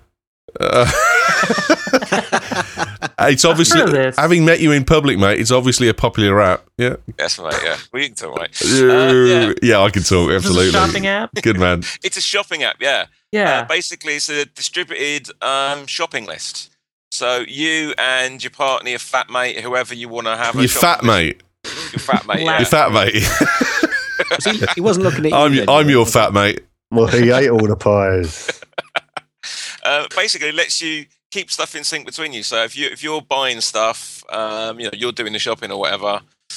It's obviously, having met you in public, mate, it's obviously a popular app. Yeah. Yes, mate. Yeah. We can talk, mate. Yeah, I can talk. Absolutely. It's a shopping app. Good man. It's a shopping app. Yeah. Yeah. Basically, it's a distributed shopping list. So you and your partner, your fat mate, whoever you want to have. Your fat mate. Your fat mate. Yeah. Your fat mate. He wasn't looking at you. I'm your fat mate. Well, he ate all the pies. Basically, lets you keep stuff in sync between you. So if you're buying stuff, you're doing the shopping or whatever,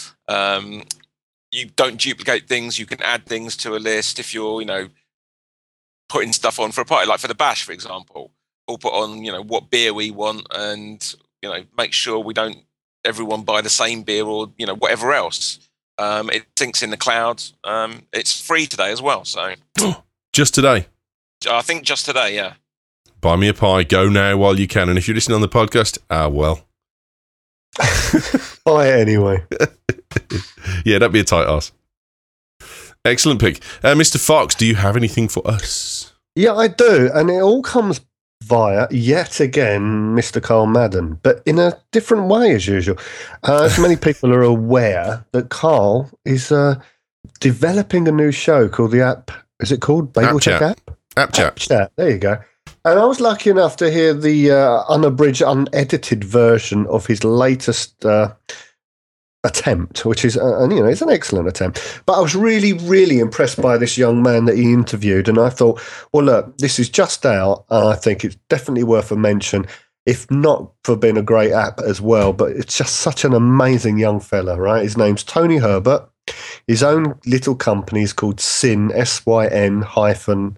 you don't duplicate things. You can add things to a list. If you're, putting stuff on for a party, like for the bash, for example, we'll put on, what beer we want, and make sure we don't everyone buy the same beer or whatever else. It syncs in the cloud. It's free today as well. So just today. I think just today, yeah. Buy me a pie. Go now while you can. And if you're listening on the podcast, well. Buy it anyway. Yeah, that'd be a tight ass. Excellent pick. Mr. Fox, do you have anything for us? Yeah, I do. And it all comes via, yet again, Mr. Carl Madden, but in a different way as usual. As many people are aware that Carl is developing a new show called the app. Is it called Bagel Tech App? App Chat. There you go. And I was lucky enough to hear the unabridged, unedited version of his latest attempt, which is, it's an excellent attempt. But I was really, really impressed by this young man that he interviewed. And I thought, well, look, this is just out. And I think it's definitely worth a mention, if not for being a great app as well. But it's just such an amazing young fella, right? His name's Tony Herbert. His own little company is called Syn, SYN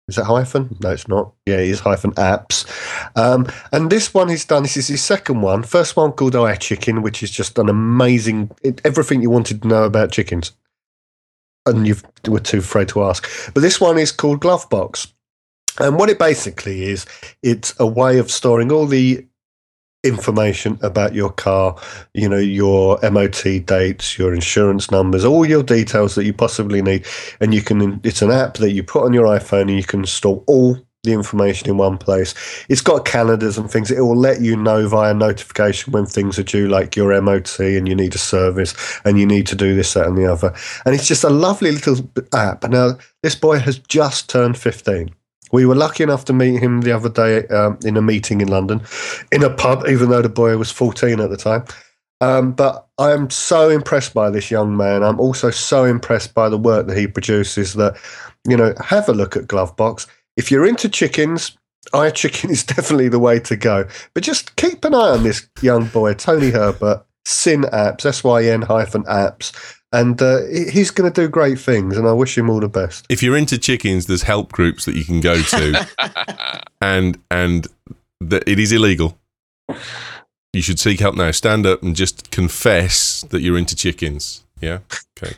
Is it hyphen? No, it's not. Yeah, it is -apps. And this one he's done, this is his second one. First one called iChicken, which is just an amazing, everything you wanted to know about chickens. And you were too afraid to ask. But this one is called Glovebox. And what it basically is, it's a way of storing all the information about your car, your MOT dates, your insurance numbers, all your details that you possibly need. And it's an app that you put on your iPhone and you can store all the information in one place. It's got calendars and things. It will let you know via notification when things are due, like your MOT and you need a service and you need to do this, that and the other. And it's just a lovely little app. Now, this boy has just turned 15. We were lucky enough to meet him the other day in a meeting in London, in a pub, even though the boy was 14 at the time. But I am so impressed by this young man. I'm also so impressed by the work that he produces that, have a look at Glovebox. If you're into chickens, iChicken is definitely the way to go. But just keep an eye on this young boy, Tony Herbert, SynApps, SYN-apps. And he's going to do great things, and I wish him all the best. If you're into chickens, there's help groups that you can go to, and it is illegal. You should seek help now. Stand up and just confess that you're into chickens. Yeah? Okay.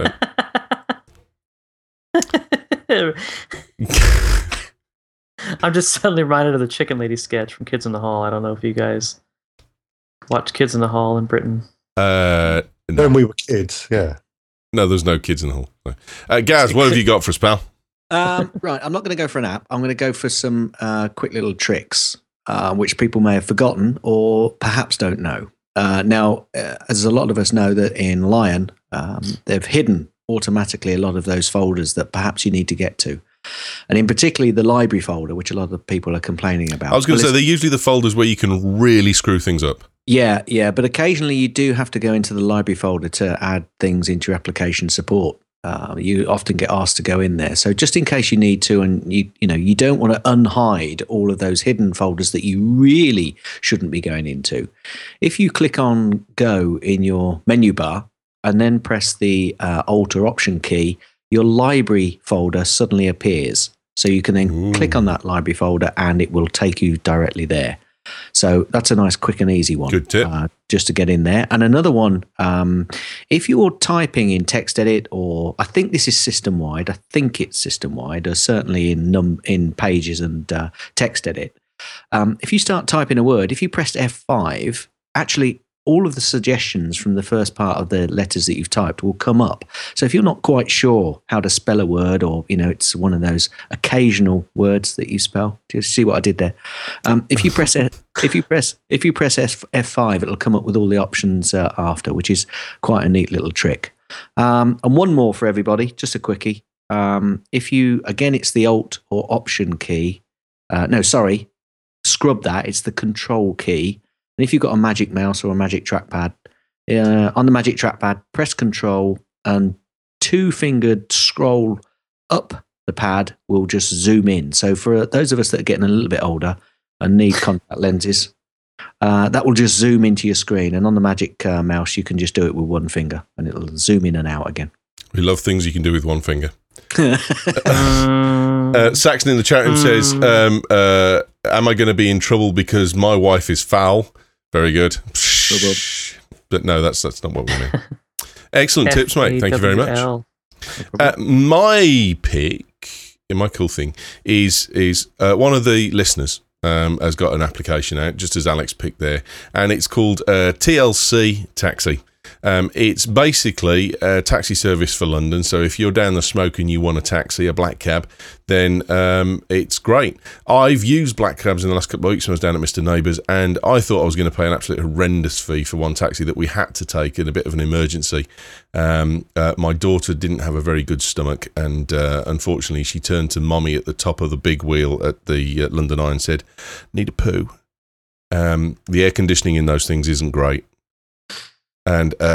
I'm just suddenly reminded of the Chicken Lady sketch from Kids in the Hall. I don't know if you guys watch Kids in the Hall in Britain. No. When we were kids, yeah. No, there's no kids in the hall. No. Gaz, what have you got for us, pal? Right, I'm not going to go for an app. I'm going to go for some quick little tricks, which people may have forgotten or perhaps don't know. Now, as a lot of us know that in Lion, they've hidden automatically a lot of those folders that perhaps you need to get to. And in particularly the library folder, which a lot of people are complaining about. I was going to say, they're usually the folders where you can really screw things up. Yeah, but occasionally you do have to go into the library folder to add things into your application support. You often get asked to go in there. So just in case you need to, and you don't want to unhide all of those hidden folders that you really shouldn't be going into. If you click on Go in your menu bar and then press the Alt or Option key, your library folder suddenly appears. So you can then click on that library folder and it will take you directly there. So that's a nice, quick and easy one. Good tip. Just to get in there. And another one, if you're typing in TextEdit, or I think this is system-wide, or certainly in Pages and TextEdit. If you start typing a word, if you press F5, actually all of the suggestions from the first part of the letters that you've typed will come up. So if you're not quite sure how to spell a word, or it's one of those occasional words that you spell, do you see what I did there? If you press F5, it'll come up with all the options after, which is quite a neat little trick. And one more for everybody, just a quickie. It's the Alt or Option key. Scrub that. It's the Control key. And if you've got a magic mouse or a magic trackpad, on the magic trackpad, press Control and two-fingered scroll up the pad will just zoom in. So for those of us that are getting a little bit older and need contact lenses, that will just zoom into your screen. And on the magic mouse, you can just do it with one finger and it'll zoom in and out again. We love things you can do with one finger. Saxon in the chat room says, am I going to be in trouble because my wife is foul? Very good. But no, that's not what we mean. Excellent tips, mate. Thank you very much. My pick, my cool thing, is one of the listeners has got an application out, just as Alex picked there, and it's called TLC Taxi. It's basically a taxi service for London. So if you're down the smoke and you want a taxi, a black cab, then it's great. I've used black cabs in the last couple of weeks when I was down at Mr. Neighbours, and I thought I was going to pay an absolutely horrendous fee for one taxi that we had to take in a bit of an emergency. My daughter didn't have a very good stomach, and unfortunately she turned to mommy at the top of the big wheel at the London Eye and said, "Need a poo." The air conditioning in those things isn't great. And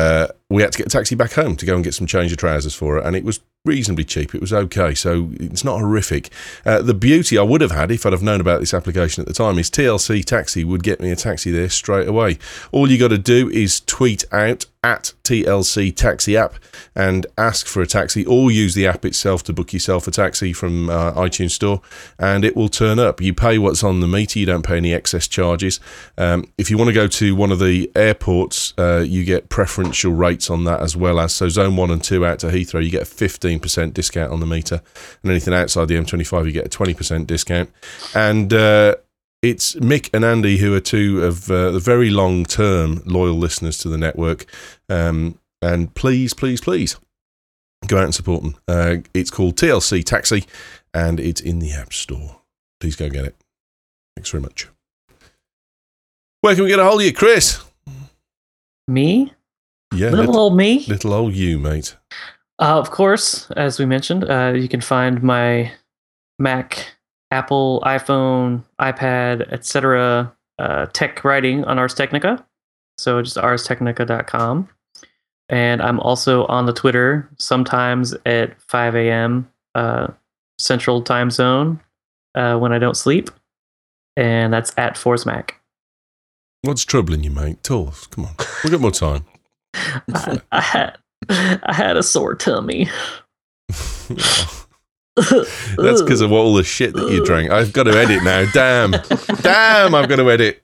we had to get a taxi back home to go and get some change of trousers for her, and it was reasonably cheap. It was okay, so it's not horrific. The beauty I would have had if I'd have known about this application at the time is TLC Taxi would get me a taxi there straight away. All you got to do is tweet out at TLC Taxi app and ask for a taxi, or use the app itself to book yourself a taxi from iTunes Store, and it will turn up. You pay what's on the meter, you don't pay any excess charges. If you want to go to one of the airports, you get preferential rates on that as well as, so Zone 1 and 2 out to Heathrow, you get a 15% discount on the meter, and anything outside the M25 you get a 20% discount. And it's Mick and Andy who are two of the very long-term loyal listeners to the network, and please go out and support them. It's called TLC Taxi, and it's in the App Store. Please go get it. Thanks very much. Where can we get a hold of you, Chris? Me? Yeah, Little old me? Little old you, mate. Of course, as we mentioned, you can find my Mac, Apple, iPhone, iPad, etc. Tech writing on Ars Technica. So just arstechnica.com. And I'm also on the Twitter sometimes at 5 a.m. Central Time Zone when I don't sleep. And that's at ForceMac. What's troubling you, mate? Tell us. Come on. We've got more time. I had a sore tummy. That's because of all the shit that you drank. I've got to edit now. Damn, I've got to edit.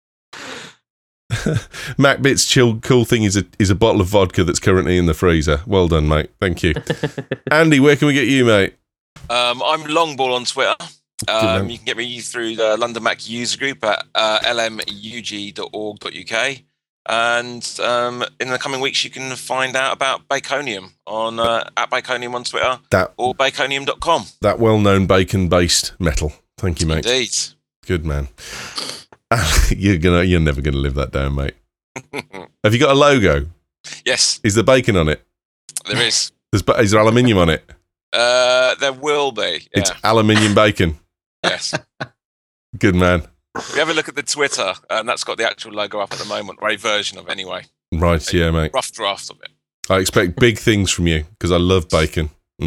MacBit's cool thing is a bottle of vodka that's currently in the freezer. Well done, mate. Thank you. Andy, where can we get you, mate? I'm Longball on Twitter. You can get me through the London Mac user group at lmug.org.uk. And in the coming weeks, you can find out about Baconium on at Baconium on Twitter or baconium.com. That well-known bacon-based metal. Thank you, mate. Indeed. Good man. You're never gonna live that down, mate. Have you got a logo? Yes. Is there bacon on it? There is. Is there aluminium on it? There will be. Yeah. It's aluminium bacon. Yes. Good man. We have a look at the Twitter, and that's got the actual logo up at the moment, or a version of it anyway. Right, yeah, mate. Rough draft of it. I expect big things from you because I love bacon.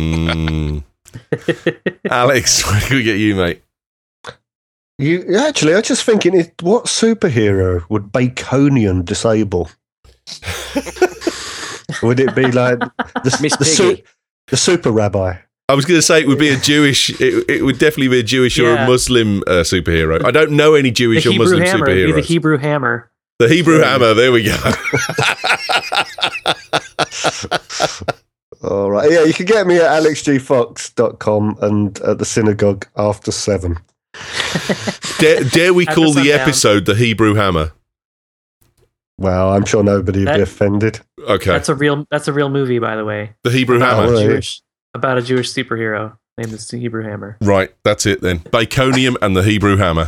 Alex, where can we get you, mate? I was just thinking, what superhero would Baconium disable? Would it be like the super rabbi? I was going to say it would be a Jewish. It would definitely be a Jewish or a Muslim superhero. I don't know any Jewish or Muslim superheroes. The Hebrew Hammer. The Hebrew Hammer. There we go. All right. Yeah, you can get me at alexgfox.com and at the synagogue after 7. Dare we call the episode the Hebrew Hammer? Well, I'm sure nobody would be offended. Okay, that's a real movie, by the way. The Hebrew Hammer. About a Jewish superhero named the Hebrew Hammer. Right, that's it then. Baconium and the Hebrew Hammer.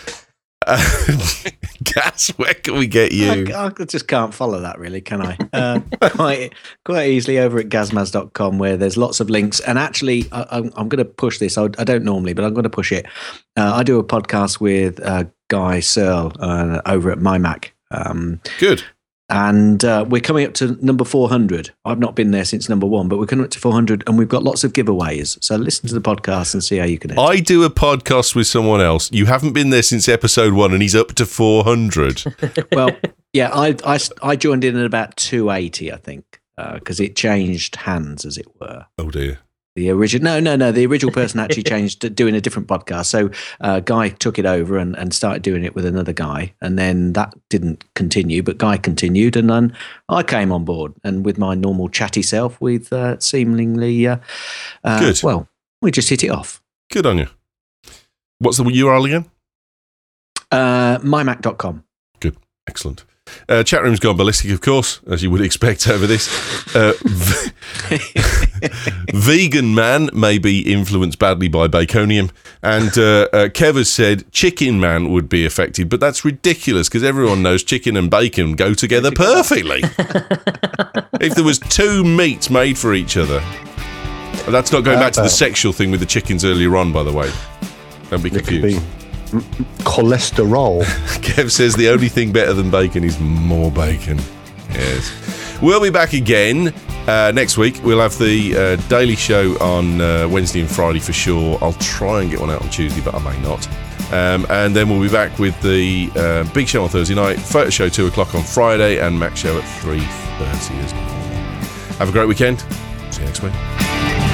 Gaz, where can we get you? I just can't follow that, really, can I? Quite easily over at gazmaz.com, where there's lots of links. And actually, I'm going to push this. I don't normally, but I'm going to push it. I do a podcast with Guy Searle over at MyMac. Good. And we're coming up to number 400. I've not been there since number 1, but we're coming up to 400, and we've got lots of giveaways. So listen to the podcast and see how you can enter. I do a podcast with someone else. You haven't been there since episode 1, and he's up to 400. Well, yeah, I joined in at about 280, I think, because it changed hands, as it were. Oh dear. The original, no. The original person actually changed to doing a different podcast. So Guy took it over and started doing it with another guy, and then that didn't continue. But Guy continued, and then I came on board. And with my normal chatty self, we've seemingly good. Well, we just hit it off. Good on you. What's the URL again? mymac.com. Good, excellent. Chat room's gone ballistic, of course, as you would expect over this. Vegan man may be influenced badly by Baconium, and Kev has said chicken man would be affected, but that's ridiculous because everyone knows chicken and bacon go together perfectly. If there was two meats made for each other. That's not going back to the sexual thing with the chickens earlier on, by the way. Don't be confused. Cholesterol. Kev says the only thing better than bacon is more bacon. Yes. We'll be back again next week. We'll have the Daily Show on Wednesday and Friday for sure. I'll try and get one out on Tuesday, but I may not. And then we'll be back with the Big Show on Thursday night, Photo Show 2 o'clock on Friday, and Mac Show at 3:30 as well. Have a great weekend. See you next week.